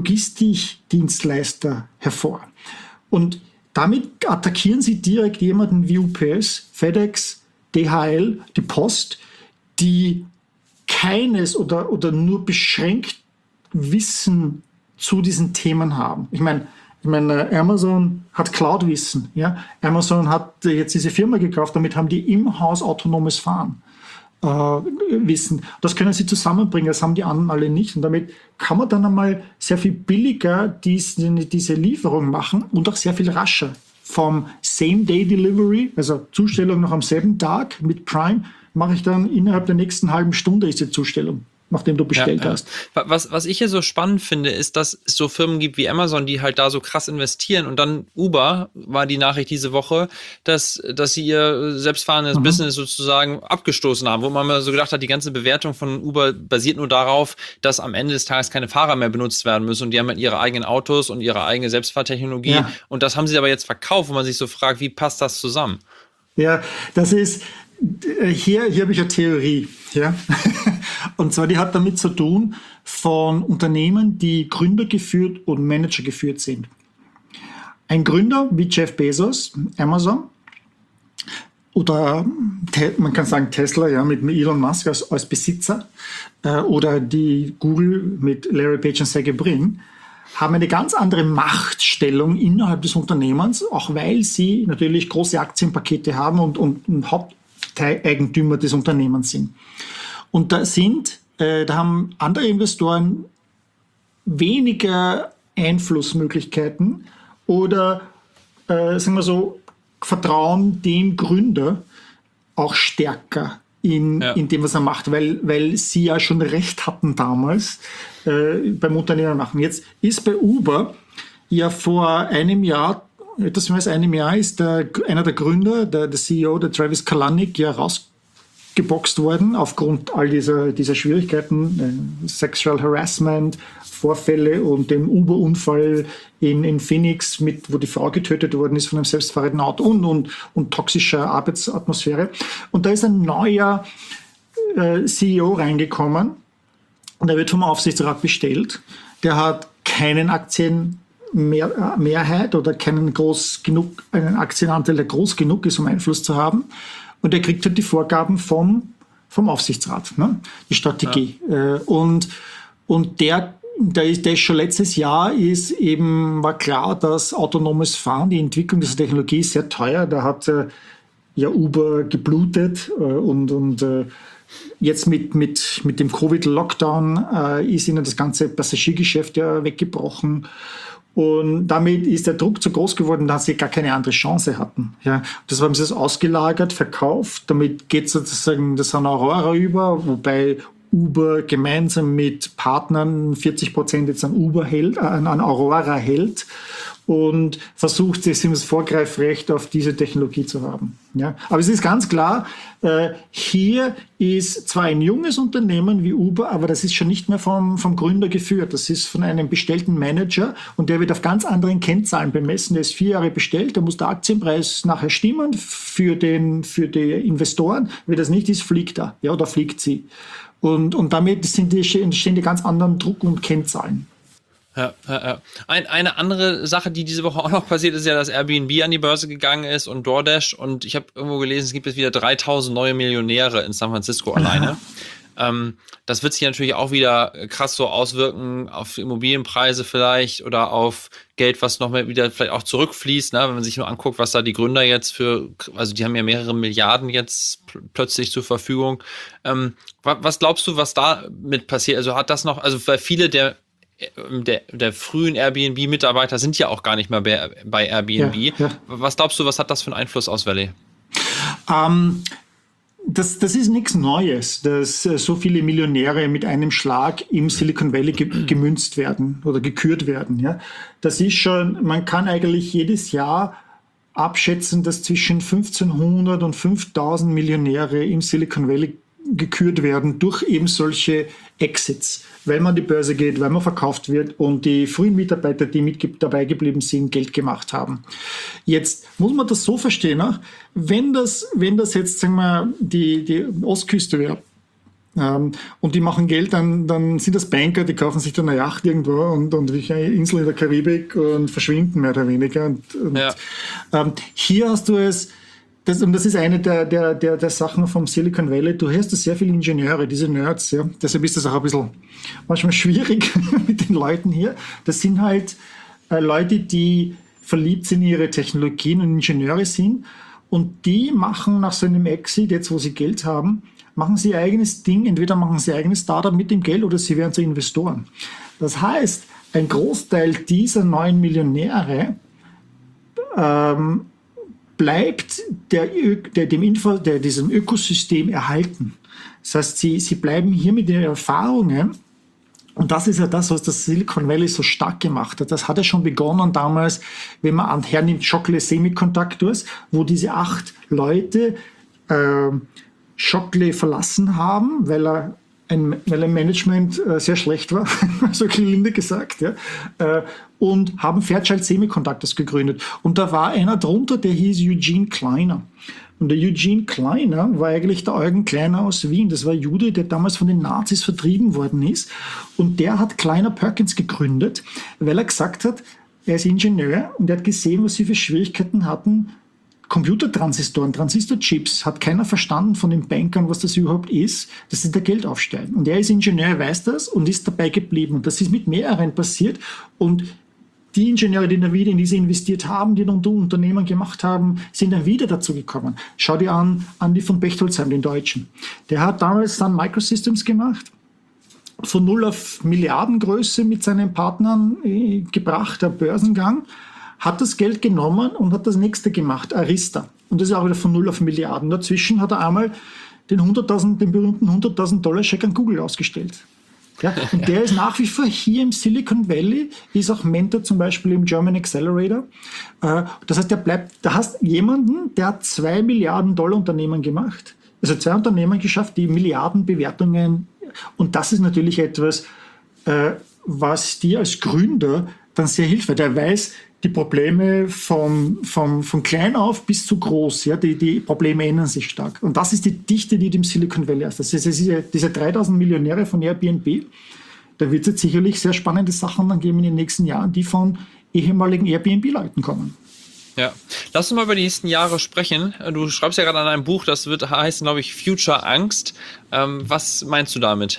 Logistikdienstleister hervor. Und damit attackieren sie direkt jemanden wie U P S, FedEx, D H L, die Post, die keines oder, oder nur beschränkt Wissen zu diesen Themen haben. Ich meine, ich meine, Amazon hat Cloud-Wissen. Ja? Amazon hat jetzt diese Firma gekauft, damit haben die im Haus autonomes Fahren. Äh, Wissen. Das können sie zusammenbringen, das haben die anderen alle nicht. Und damit kann man dann einmal sehr viel billiger diese, diese Lieferung machen und auch sehr viel rascher. Vom Same-Day-Delivery, also Zustellung noch am selben Tag mit Prime, mache ich dann innerhalb der nächsten halben Stunde ist die Zustellung, nachdem du bestellt ja, hast. Ja. Was, was ich hier so spannend finde, ist, dass es so Firmen gibt wie Amazon, die halt da so krass investieren und dann Uber, war die Nachricht diese Woche, dass, dass sie ihr selbstfahrendes mhm. Business sozusagen abgestoßen haben, wo man mal so gedacht hat, die ganze Bewertung von Uber basiert nur darauf, dass am Ende des Tages keine Fahrer mehr benutzt werden müssen und die haben halt ihre eigenen Autos und ihre eigene Selbstfahrtechnologie ja. und das haben sie aber jetzt verkauft, wo man sich so fragt, wie passt das zusammen? Ja, das ist Hier, hier habe ich eine Theorie. Ja? Und zwar, die hat damit zu tun von Unternehmen, die Gründer geführt und Manager geführt sind. Ein Gründer wie Jeff Bezos, Amazon, oder man kann sagen Tesla, ja, mit Elon Musk als, als Besitzer, äh, oder die Google mit Larry Page und Sergey Brin, haben eine ganz andere Machtstellung innerhalb des Unternehmens, auch weil sie natürlich große Aktienpakete haben und, und, und Haupteigentümer des Unternehmens sind. Und da sind, äh, da haben andere Investoren weniger Einflussmöglichkeiten oder, äh, sagen wir so, vertrauen dem Gründer auch stärker in, ja. in dem, was er macht, weil, weil sie ja schon recht hatten damals äh, beim Unternehmen machen. Jetzt ist bei Uber ja vor einem Jahr, etwas mehr als einem Jahr, ist der, einer der Gründer, der, der C E O, der Travis Kalanick, ja rausgeboxt worden aufgrund all dieser, dieser Schwierigkeiten, äh, Sexual Harassment, Vorfälle und dem Uber-Unfall in, in Phoenix, mit, wo die Frau getötet worden ist von einem selbstfahrenden Auto und, und, und toxischer Arbeitsatmosphäre. Und da ist ein neuer äh, C E O reingekommen und der wird vom Aufsichtsrat bestellt. Der hat keinen Aktienmehrheit oder keinen groß genug, einen Aktienanteil, der groß genug ist, um Einfluss zu haben. Und er kriegt halt die Vorgaben vom, vom Aufsichtsrat, ne? Die Strategie. Ja. Äh, und, und der Der ist, der ist schon letztes Jahr ist eben, war klar, dass autonomes Fahren, die Entwicklung dieser Technologie ist sehr teuer. Da hat äh, ja Uber geblutet äh, und, und äh, jetzt mit, mit, mit dem Covid-Lockdown äh, ist ihnen das ganze Passagiergeschäft ja weggebrochen. Und damit ist der Druck zu groß geworden, dass sie gar keine andere Chance hatten. Ja, deshalb haben sie es ausgelagert, verkauft. Damit geht sozusagen das an Aurora über, wobei Uber gemeinsam mit Partnern vierzig Prozent jetzt an Uber hält, an, an Aurora hält und versucht, das Vorgreifrecht auf diese Technologie zu haben. Ja, aber es ist ganz klar, äh, hier ist zwar ein junges Unternehmen wie Uber, aber das ist schon nicht mehr vom, vom Gründer geführt. Das ist von einem bestellten Manager und der wird auf ganz anderen Kennzahlen bemessen. Der ist vier Jahre bestellt, da muss der Aktienpreis nachher stimmen für, den, für die Investoren. Wenn das nicht ist, fliegt er, ja, oder fliegt sie. Und, und damit sind die, entstehen die ganz anderen Druck- und Kennzahlen. Ja, ja, ja. Ein, eine andere Sache, die diese Woche auch noch passiert ist, ja, dass Airbnb an die Börse gegangen ist und DoorDash. Und ich habe irgendwo gelesen, es gibt jetzt wieder dreitausend neue Millionäre in San Francisco alleine. ähm, das wird sich natürlich auch wieder krass so auswirken auf Immobilienpreise vielleicht oder auf Geld, was noch mal wieder vielleicht auch zurückfließt, ne? Wenn man sich nur anguckt, was da die Gründer jetzt für, also die haben ja mehrere Milliarden jetzt pl- plötzlich zur Verfügung. Ähm, was, was glaubst du, was da mit passiert? Also hat das noch, also weil viele der Der, der frühen Airbnb-Mitarbeiter sind ja auch gar nicht mehr bei, bei Airbnb. Ja, ja. Was glaubst du, was hat das für einen Einfluss aus Valley? Ähm, das, das ist nichts Neues, dass äh, so viele Millionäre mit einem Schlag im Silicon Valley ge- gemünzt werden oder gekürt werden. Ja? Das ist schon, man kann eigentlich jedes Jahr abschätzen, dass zwischen fünfzehnhundert und fünftausend Millionäre im Silicon Valley gekürt werden durch eben solche Exits, weil man an die Börse geht, weil man verkauft wird und die frühen Mitarbeiter, die mit dabei geblieben sind, Geld gemacht haben. Jetzt muss man das so verstehen, wenn das, wenn das jetzt, sagen wir, die, die Ostküste wäre, ähm, und die machen Geld, dann, dann sind das Banker, die kaufen sich dann eine Yacht irgendwo und, und eine Insel in der Karibik und verschwinden mehr oder weniger. Und, und, ja. ähm, hier hast du es, Das, und das ist eine der, der, der, der Sachen vom Silicon Valley. Du hörst da sehr viele Ingenieure, diese Nerds, ja. Deshalb ist das auch ein bisschen manchmal schwierig mit den Leuten hier. Das sind halt äh, Leute, die verliebt sind in ihre Technologien und Ingenieure sind. Und die machen nach so einem Exit, jetzt wo sie Geld haben, machen sie ihr eigenes Ding. Entweder machen sie ihr eigenes Startup mit dem Geld oder sie werden zu Investoren. Das heißt, ein Großteil dieser neuen Millionäre ähm, bleibt der, der, dem Info, der, diesem Ökosystem erhalten. Das heißt, sie, sie bleiben hier mit ihren Erfahrungen. Und das ist ja das, was das Silicon Valley so stark gemacht hat. Das hat ja schon begonnen damals, wenn man an hernimmt, Shockley Semiconductors, wo diese acht Leute äh, Shockley verlassen haben, weil er ein, weil ein Management äh, sehr schlecht war, so gelinde gesagt, ja, äh, und haben Fairchild Semiconductors gegründet. Und da war einer drunter, der hieß Eugene Kleiner. Und der Eugene Kleiner war eigentlich der Eugen Kleiner aus Wien. Das war ein Jude, der damals von den Nazis vertrieben worden ist. Und der hat Kleiner Perkins gegründet, weil er gesagt hat, er ist Ingenieur und er hat gesehen, was sie für Schwierigkeiten hatten. Computertransistoren, Transistorchips, hat keiner verstanden von den Bankern, was das überhaupt ist, dass sie da Geld aufstellen. Und er ist Ingenieur, er weiß das und ist dabei geblieben. Und das ist mit mehreren passiert. Und die Ingenieure, die dann wieder in diese investiert haben, die dann Unternehmen gemacht haben, sind dann wieder dazu gekommen. Schau dir an, Andi von Bechtolzheim, den Deutschen. Der hat damals dann Microsystems gemacht, von null auf Milliardengröße mit seinen Partnern äh, gebracht, der Börsengang, hat das Geld genommen und hat das nächste gemacht, Arista. Und das ist auch wieder von null auf Milliarden. Dazwischen hat er einmal den hunderttausend, den berühmten hunderttausend Dollar Scheck an Google ausgestellt. Ja, und der ist nach wie vor hier im Silicon Valley, ist auch Mentor zum Beispiel im German Accelerator. Das heißt, der bleibt, da hast jemanden, der hat zwei Milliarden Dollar Unternehmen gemacht, also zwei Unternehmen geschafft, die Milliardenbewertungen, und das ist natürlich etwas, was dir als Gründer dann sehr hilft, weil der weiß, die Probleme vom, vom, von klein auf bis zu groß, ja, die, die Probleme ändern sich stark. Und das ist die Dichte, die du im Silicon Valley hast. Das ist, das ist diese dreitausend Millionäre von Airbnb. Da wird es jetzt sicherlich sehr spannende Sachen dann geben in den nächsten Jahren, die von ehemaligen Airbnb-Leuten kommen. Ja, lass uns mal über die nächsten Jahre sprechen. Du schreibst ja gerade an einem Buch, das wird heißen, glaube ich, Future Angst. Ähm, was meinst du damit?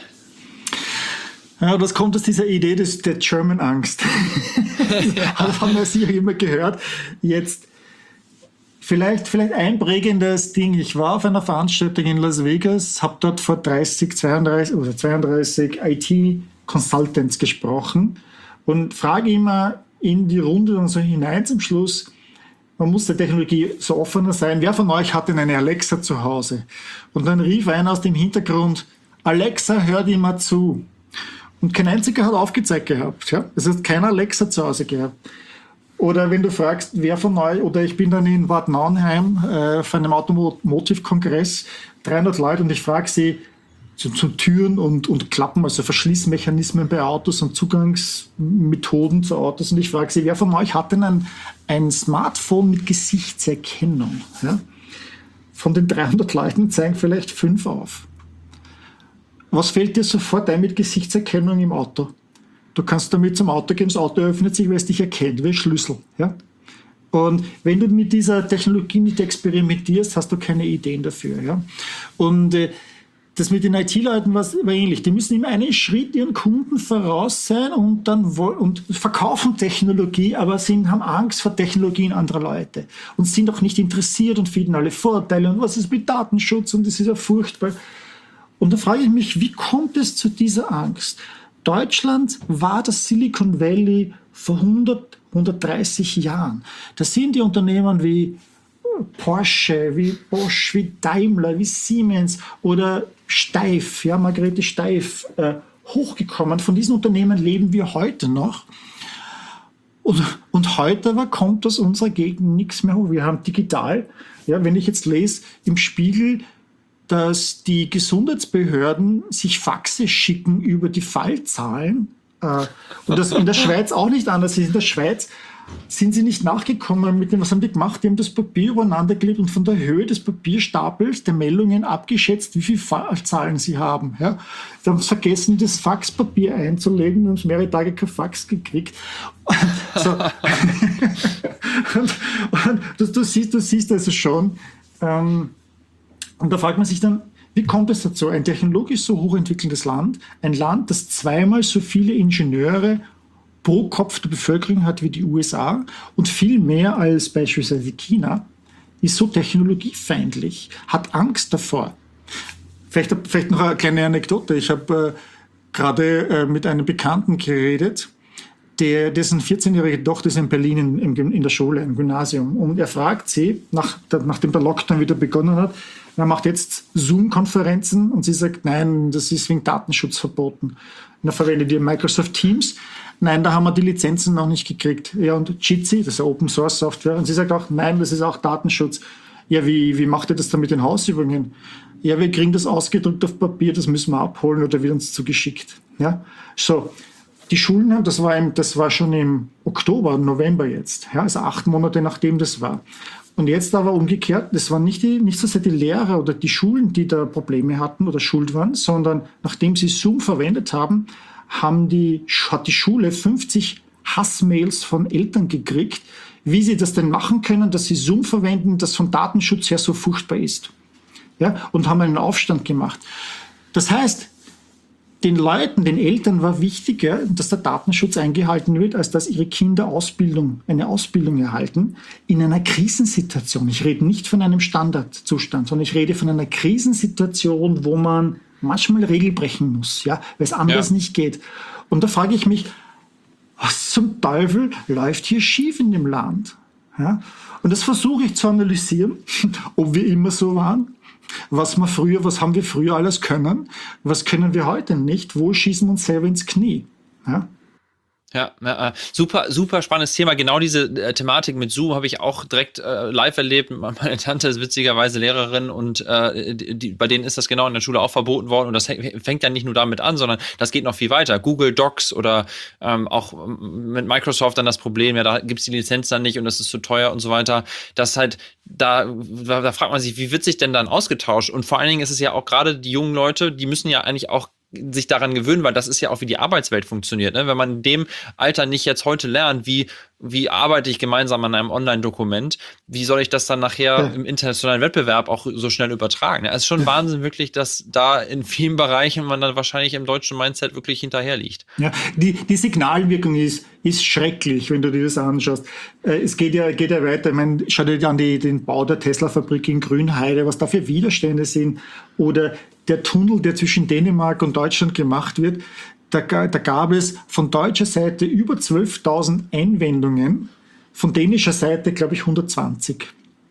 Ja, das kommt aus dieser Idee des, der German Angst. Ja. Das haben wir sicher immer gehört. Jetzt vielleicht, vielleicht ein prägendes Ding. Ich war auf einer Veranstaltung in Las Vegas, habe dort vor dreißig, zweiunddreißig oder zweiunddreißig I T-Consultants gesprochen und frage immer in die Runde und so hinein zum Schluss, man muss der Technologie so offener sein. Wer von euch hat denn eine Alexa zu Hause? Und dann rief einer aus dem Hintergrund, Alexa, hör dir mal zu. Und kein einziger hat aufgezeigt gehabt. Ja? Das heißt, keiner Alexa zu Hause gehabt. Oder wenn du fragst, wer von euch, oder ich bin dann in Bad Nauheim äh, auf einem Automotive-Kongress, dreihundert Leute, und ich frage sie zu, zu Türen und, und Klappen, also Verschließmechanismen bei Autos und Zugangsmethoden zu Autos. Und ich frage sie, wer von euch hat denn ein, ein Smartphone mit Gesichtserkennung? Ja? Von den dreihundert Leuten zeigen vielleicht fünf auf. Was fällt dir sofort ein mit Gesichtserkennung im Auto? Du kannst damit zum Auto gehen, das Auto öffnet sich, weil es dich erkennt, wie ein Schlüssel. Ja? Und wenn du mit dieser Technologie nicht experimentierst, hast du keine Ideen dafür. Ja? Und äh, das mit den I T-Leuten war, war ähnlich. Die müssen immer einen Schritt ihren Kunden voraus sein und dann und verkaufen Technologie, aber sind, haben Angst vor Technologien anderer Leute und sind auch nicht interessiert und finden alle Vorteile und was ist mit Datenschutz und das ist ja furchtbar. Und da frage ich mich, wie kommt es zu dieser Angst? Deutschland war das Silicon Valley vor hundert, hundertdreißig Jahren. Da sind die Unternehmen wie Porsche, wie Bosch, wie Daimler, wie Siemens oder Steiff, ja, Margarete Steiff, äh, hochgekommen. Von diesen Unternehmen leben wir heute noch. Und, und heute aber kommt aus unserer Gegend nichts mehr hoch. Wir haben digital, ja, wenn ich jetzt lese im Spiegel, dass die Gesundheitsbehörden sich Faxe schicken über die Fallzahlen. Äh, und das in der Schweiz auch nicht anders ist. In der Schweiz sind sie nicht nachgekommen mit dem, was haben die gemacht? Die haben das Papier übereinander gelegt und von der Höhe des Papierstapels der Meldungen abgeschätzt, wie viele Fallzahlen sie haben. Ja? Sie haben vergessen, das Faxpapier einzulegen und haben mehrere Tage kein Fax gekriegt. So. und, und du, du, siehst, du siehst also schon, ähm, und da fragt man sich dann, wie kommt es dazu? Ein technologisch so hochentwickeltes Land, ein Land, das zweimal so viele Ingenieure pro Kopf der Bevölkerung hat wie die U S A und viel mehr als beispielsweise China, ist so technologiefeindlich, hat Angst davor. Vielleicht, vielleicht noch eine kleine Anekdote. Ich habe äh, gerade äh, mit einem Bekannten geredet, der, dessen vierzehnjährige Tochter ist in Berlin in, in, in der Schule, im Gymnasium. Und er fragt sie, nach, nachdem der Lockdown wieder begonnen hat, er macht jetzt Zoom-Konferenzen und sie sagt, nein, das ist wegen Datenschutz verboten. Und er verwendet ihr Microsoft Teams. Nein, da haben wir die Lizenzen noch nicht gekriegt. Ja, und Jitsi, das ist eine Open-Source-Software. Und sie sagt auch, nein, das ist auch Datenschutz. Ja, wie, wie macht ihr das dann mit den Hausübungen? Ja, wir kriegen das ausgedruckt auf Papier, das müssen wir abholen oder wird uns zugeschickt. Ja, so. die Schulen haben, das war, im, das war schon im Oktober, November jetzt, ja, also acht Monate nachdem das war. Und jetzt aber umgekehrt, das waren nicht, die, nicht so sehr die Lehrer oder die Schulen, die da Probleme hatten oder schuld waren, sondern nachdem sie Zoom verwendet haben, haben die, hat die Schule fünfzig Hassmails von Eltern gekriegt, wie sie das denn machen können, dass sie Zoom verwenden, das vom Datenschutz her so furchtbar ist. Ja, und haben einen Aufstand gemacht. Das heißt, den Leuten, den Eltern war wichtiger, dass der Datenschutz eingehalten wird, als dass ihre Kinder Ausbildung, eine Ausbildung erhalten in einer Krisensituation. Ich rede nicht von einem Standardzustand, sondern ich rede von einer Krisensituation, wo man manchmal Regel brechen muss, ja, weil es anders ja. nicht geht. Und da frage ich mich, was zum Teufel läuft hier schief in dem Land? Ja? Und das versuche ich zu analysieren, ob wir immer so waren. Was wir früher, was haben wir früher alles können? Was können wir heute nicht? Wo schießen wir uns selber ins Knie? Ja? Ja, ja, super, super spannendes Thema. Genau diese äh, Thematik mit Zoom habe ich auch direkt äh, live erlebt. Meine Tante ist witzigerweise Lehrerin und äh, die, die, bei denen ist das genau in der Schule auch verboten worden. Und das fängt ja nicht nur damit an, sondern das geht noch viel weiter. Google Docs oder ähm, auch mit Microsoft dann das Problem, ja, da gibt's die Lizenz dann nicht und das ist zu teuer und so weiter. Das halt, da, da, da fragt man sich, wie wird sich denn dann ausgetauscht? Und vor allen Dingen ist es ja auch gerade die jungen Leute, die müssen ja eigentlich auch sich daran gewöhnen, weil das ist ja auch, wie die Arbeitswelt funktioniert. Ne? Wenn man in dem Alter nicht jetzt heute lernt, wie, wie arbeite ich gemeinsam an einem Online-Dokument, wie soll ich das dann nachher ja. im internationalen Wettbewerb auch so schnell übertragen? Es ist schon Wahnsinn wirklich, dass da in vielen Bereichen man dann wahrscheinlich im deutschen Mindset wirklich hinterher liegt. Ja, die, die Signalwirkung ist, ist schrecklich, wenn du dir das anschaust. Es geht ja, geht ja weiter. Ich meine, schau dir an die, den Bau der Tesla-Fabrik in Grünheide, was da für Widerstände sind. Oder der Tunnel, der zwischen Dänemark und Deutschland gemacht wird, da, da gab es von deutscher Seite über zwölftausend Einwendungen, von dänischer Seite, glaube ich, hundertzwanzig.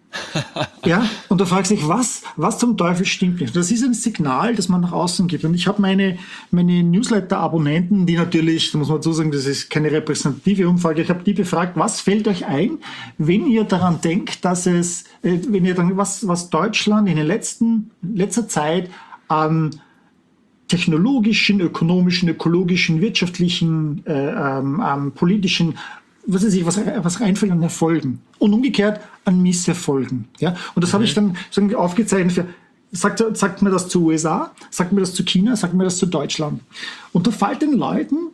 Ja, und da fragst du dich, was, was zum Teufel stimmt nicht? Das ist ein Signal, das man nach außen gibt. Und ich habe meine, meine Newsletter-Abonnenten, die natürlich, da muss man dazu sagen, das ist keine repräsentative Umfrage, ich habe die befragt, was fällt euch ein, wenn ihr daran denkt, dass es, äh, wenn ihr dann, was, was Deutschland in den letzten, letzter Zeit an technologischen, ökonomischen, ökologischen, wirtschaftlichen, äh, ähm, ähm, politischen, was weiß ich, was, was reinfällt an Erfolgen und umgekehrt an Misserfolgen. Ja? Und das mhm. habe ich dann sagen, aufgezeichnet für, sagt, sagt mir das zu U S A, sagt mir das zu China, sagt mir das zu Deutschland. Und da fällt den Leuten,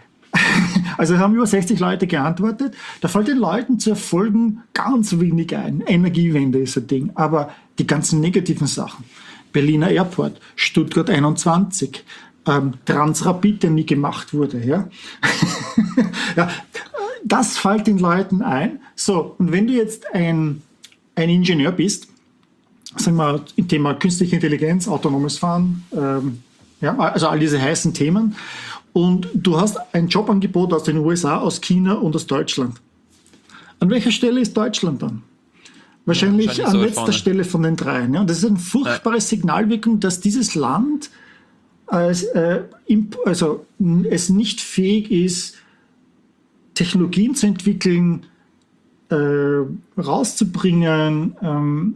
also haben über sechzig Leute geantwortet, da fällt den Leuten zu Erfolgen ganz wenig ein. Energiewende ist ein Ding, aber die ganzen negativen Sachen, Berliner Airport, Stuttgart einundzwanzig, ähm, Transrapid, der nie gemacht wurde. Ja? ja, das fällt den Leuten ein. So, und wenn du jetzt ein, ein Ingenieur bist, sagen wir im Thema künstliche Intelligenz, autonomes Fahren, ähm, ja, also all diese heißen Themen, und du hast ein Jobangebot aus den U S A, aus China und aus Deutschland. An welcher Stelle ist Deutschland dann? Wahrscheinlich, ja, wahrscheinlich an so letzter vorne. Stelle von den dreien. Ja. Und das ist eine furchtbare ja. Signalwirkung, dass dieses Land als, äh, also, es nicht fähig ist, Technologien zu entwickeln, äh, rauszubringen. Ähm,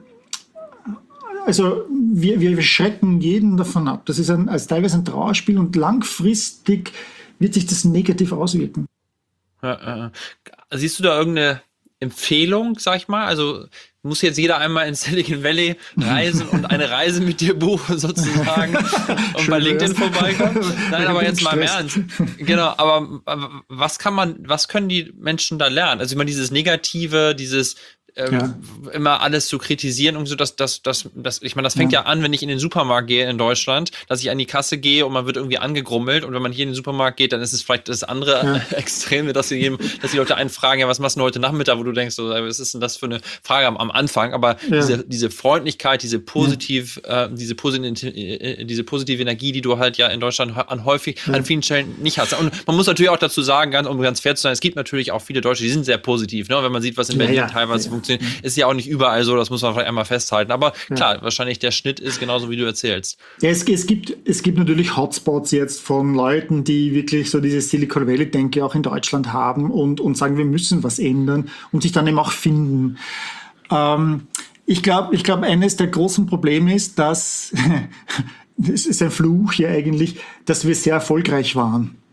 also wir, wir schrecken jeden davon ab. Das ist ein, also teilweise ein Trauerspiel und langfristig wird sich das negativ auswirken. Ja, äh, siehst du da irgendeine Empfehlung, sag ich mal? Also muss jetzt jeder einmal in Silicon Valley reisen und eine Reise mit dir buchen sozusagen und bei LinkedIn vorbeikommen? Nein, aber jetzt mal im Ernst. Genau, aber, aber was kann man, was können die Menschen da lernen? Also ich meine, dieses Negative, dieses ähm, ja. immer alles zu kritisieren und so, dass das, das, das, ich meine, das fängt ja. ja an, wenn ich in den Supermarkt gehe in Deutschland, dass ich an die Kasse gehe und man wird irgendwie angegrummelt und wenn man hier in den Supermarkt geht, dann ist es vielleicht das andere ja. Extreme, dass sie jedem, dass die Leute einen fragen, ja, was machst du heute Nachmittag, wo du denkst, so, was ist denn das für eine Frage am, am Anfang, aber ja. diese, diese Freundlichkeit, diese positiv, ja. äh, diese positive, äh, diese positive Energie, die du halt ja in Deutschland an häufig, ja. an vielen Stellen nicht hast. Und man muss natürlich auch dazu sagen, ganz, um ganz fair zu sein, es gibt natürlich auch viele Deutsche, die sind sehr positiv, ne? Wenn man sieht, was in Berlin ja, ja. teilweise ja. funktioniert, ist ja auch nicht überall so, das muss man vielleicht einmal festhalten. Aber klar, ja. wahrscheinlich der Schnitt ist genauso, wie du erzählst. Ja, es, es, gibt, es gibt natürlich Hotspots jetzt von Leuten, die wirklich so diese Silicon Valley-Denke auch in Deutschland haben und, und sagen, wir müssen was ändern und sich dann eben auch finden. Ähm, ich glaube, ich glaub, eines der großen Probleme ist, dass, das ist ein Fluch hier eigentlich, dass wir sehr erfolgreich waren.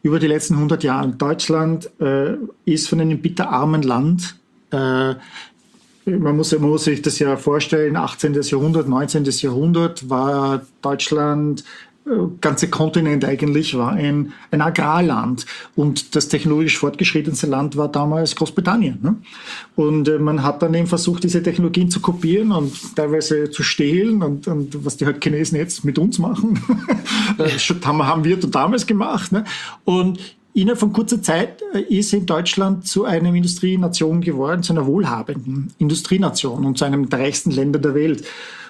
über die letzten hundert Jahre. Deutschland äh, ist von einem bitterarmen Land. Äh, man, muss, man muss sich das ja vorstellen, achtzehnten. Jahrhundert, neunzehnten. Jahrhundert war Deutschland, der ganze Kontinent eigentlich, war ein, ein Agrarland. Und das technologisch fortgeschrittenste Land war damals Großbritannien. Ne? Und äh, man hat dann eben versucht, diese Technologien zu kopieren und teilweise zu stehlen. Und, und was die halt Chinesen jetzt mit uns machen, haben, haben wir damals gemacht. Ne? Und innerhalb von kurzer Zeit ist in Deutschland zu einer Industrienation geworden, zu einer wohlhabenden Industrienation und zu einem der reichsten Länder der Welt.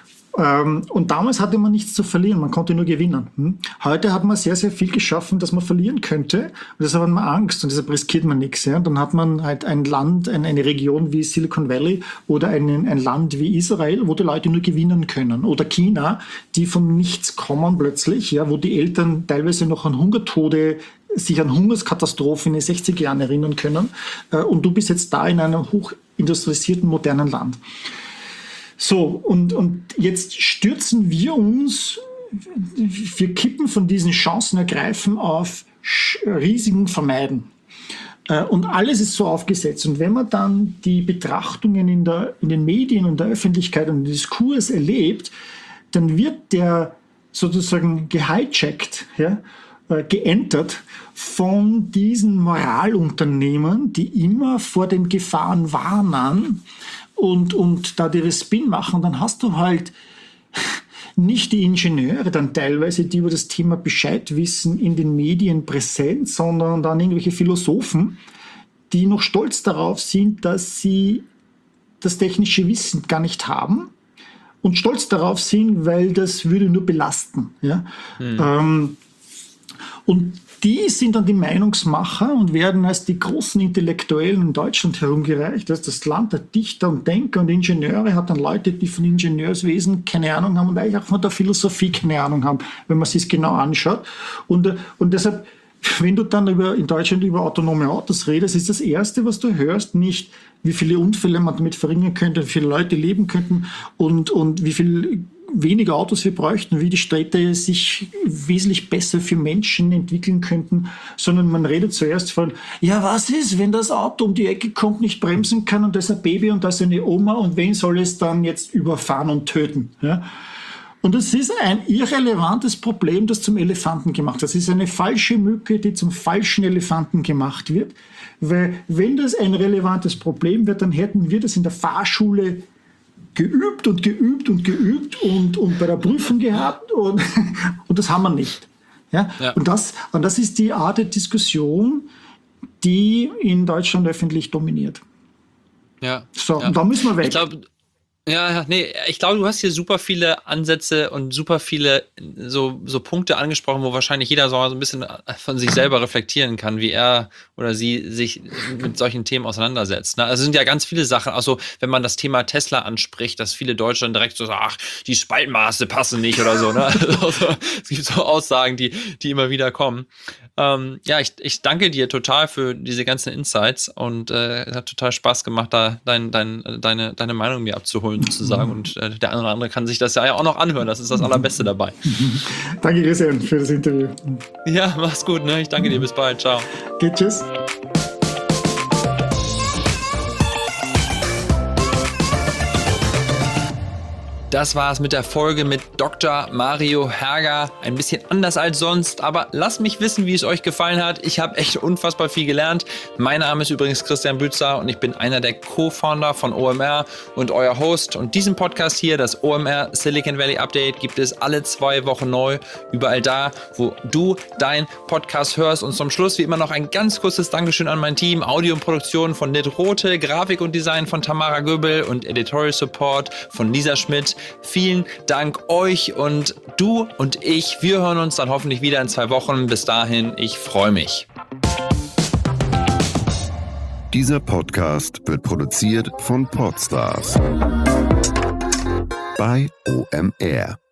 Und damals hatte man nichts zu verlieren, man konnte nur gewinnen. Heute hat man sehr, sehr viel geschaffen, das man verlieren könnte. Und deshalb hat man Angst und deshalb riskiert man nichts. Ja. Dann hat man halt ein Land, eine Region wie Silicon Valley oder ein, ein Land wie Israel, wo die Leute nur gewinnen können. Oder China, die von nichts kommen plötzlich, ja, wo die Eltern teilweise noch an Hungertode, sich an Hungerskatastrophen in den sechziger Jahren erinnern können. Und du bist jetzt da in einem hochindustrialisierten, modernen Land. So, und, und jetzt stürzen wir uns, wir kippen von diesen Chancen ergreifen auf Risiken vermeiden. Und alles ist so aufgesetzt. Und wenn man dann die Betrachtungen in, der, in den Medien und der Öffentlichkeit und den Diskurs erlebt, dann wird der sozusagen gehijackt, ja, geentert von diesen Moralunternehmen, die immer vor den Gefahren warnen, Und, und da die das Spin machen, dann hast du halt nicht die Ingenieure dann teilweise, die über das Thema Bescheid wissen, in den Medien präsent, sondern dann irgendwelche Philosophen, die noch stolz darauf sind, dass sie das technische Wissen gar nicht haben und stolz darauf sind, weil das würde nur belasten. Ja? Mhm. Ähm, und die sind dann die Meinungsmacher und werden als die großen Intellektuellen in Deutschland herumgereicht. Das ist das Land der Dichter und Denker und Ingenieure, hat dann Leute, die von Ingenieurswesen keine Ahnung haben und eigentlich auch von der Philosophie keine Ahnung haben, wenn man sich es genau anschaut. Und, und deshalb, wenn du dann über, in Deutschland über autonome Autos redest, ist das Erste, was du hörst, nicht, wie viele Unfälle man damit verringern könnte, wie viele Leute leben könnten und, und wie viel weniger Autos wir bräuchten, wie die Städte sich wesentlich besser für Menschen entwickeln könnten, sondern man redet zuerst von, ja, was ist, wenn das Auto um die Ecke kommt, nicht bremsen kann und da ist ein Baby und da ist eine Oma und wen soll es dann jetzt überfahren und töten? Ja? Und das ist ein irrelevantes Problem, das zum Elefanten gemacht wird. Das ist eine falsche Mücke, die zum falschen Elefanten gemacht wird, weil wenn das ein relevantes Problem wird, dann hätten wir das in der Fahrschule geübt und geübt und geübt und, und bei der Prüfung gehabt und, und das haben wir nicht. Ja? Ja. Und, das, und das ist die Art der Diskussion, die in Deutschland öffentlich dominiert. Ja. So, ja. Und da müssen wir weg. Ich glaub, Ja, nee, ich glaube, du hast hier super viele Ansätze und super viele so, so Punkte angesprochen, wo wahrscheinlich jeder so ein bisschen von sich selber reflektieren kann, wie er oder sie sich mit solchen Themen auseinandersetzt. Also es sind ja ganz viele Sachen, also wenn man das Thema Tesla anspricht, dass viele Deutsche dann direkt so sagen, ach, die Spaltmaße passen nicht oder so. Ne? Also, es gibt so Aussagen, die, die immer wieder kommen. Ähm, ja, ich, ich danke dir total für diese ganzen Insights und äh, es hat total Spaß gemacht, da dein, dein, deine, deine Meinung mir abzuholen, sozusagen. Und äh, der eine oder andere kann sich das ja auch noch anhören. Das ist das Allerbeste dabei. Danke, Christian, für das Interview. Ja, mach's gut. Ne? Ich danke dir. Bis bald. Ciao. Okay, tschüss. Das war's mit der Folge mit Doktor Mario Herger. Ein bisschen anders als sonst, aber lasst mich wissen, wie es euch gefallen hat. Ich habe echt unfassbar viel gelernt. Mein Name ist übrigens Christian Bützer und ich bin einer der Co-Founder von O M R und euer Host. Und diesen Podcast hier, das O M R Silicon Valley Update, gibt es alle zwei Wochen neu. Überall da, wo du deinen Podcast hörst. Und zum Schluss wie immer noch ein ganz kurzes Dankeschön an mein Team. Audio und Produktion von Nit Rote, Grafik und Design von Tamara Göbel und Editorial Support von Lisa Schmidt. Vielen Dank euch und du und ich. Wir hören uns dann hoffentlich wieder in zwei Wochen. Bis dahin, ich freue mich. Dieser Podcast wird produziert von Podstars bei O M R.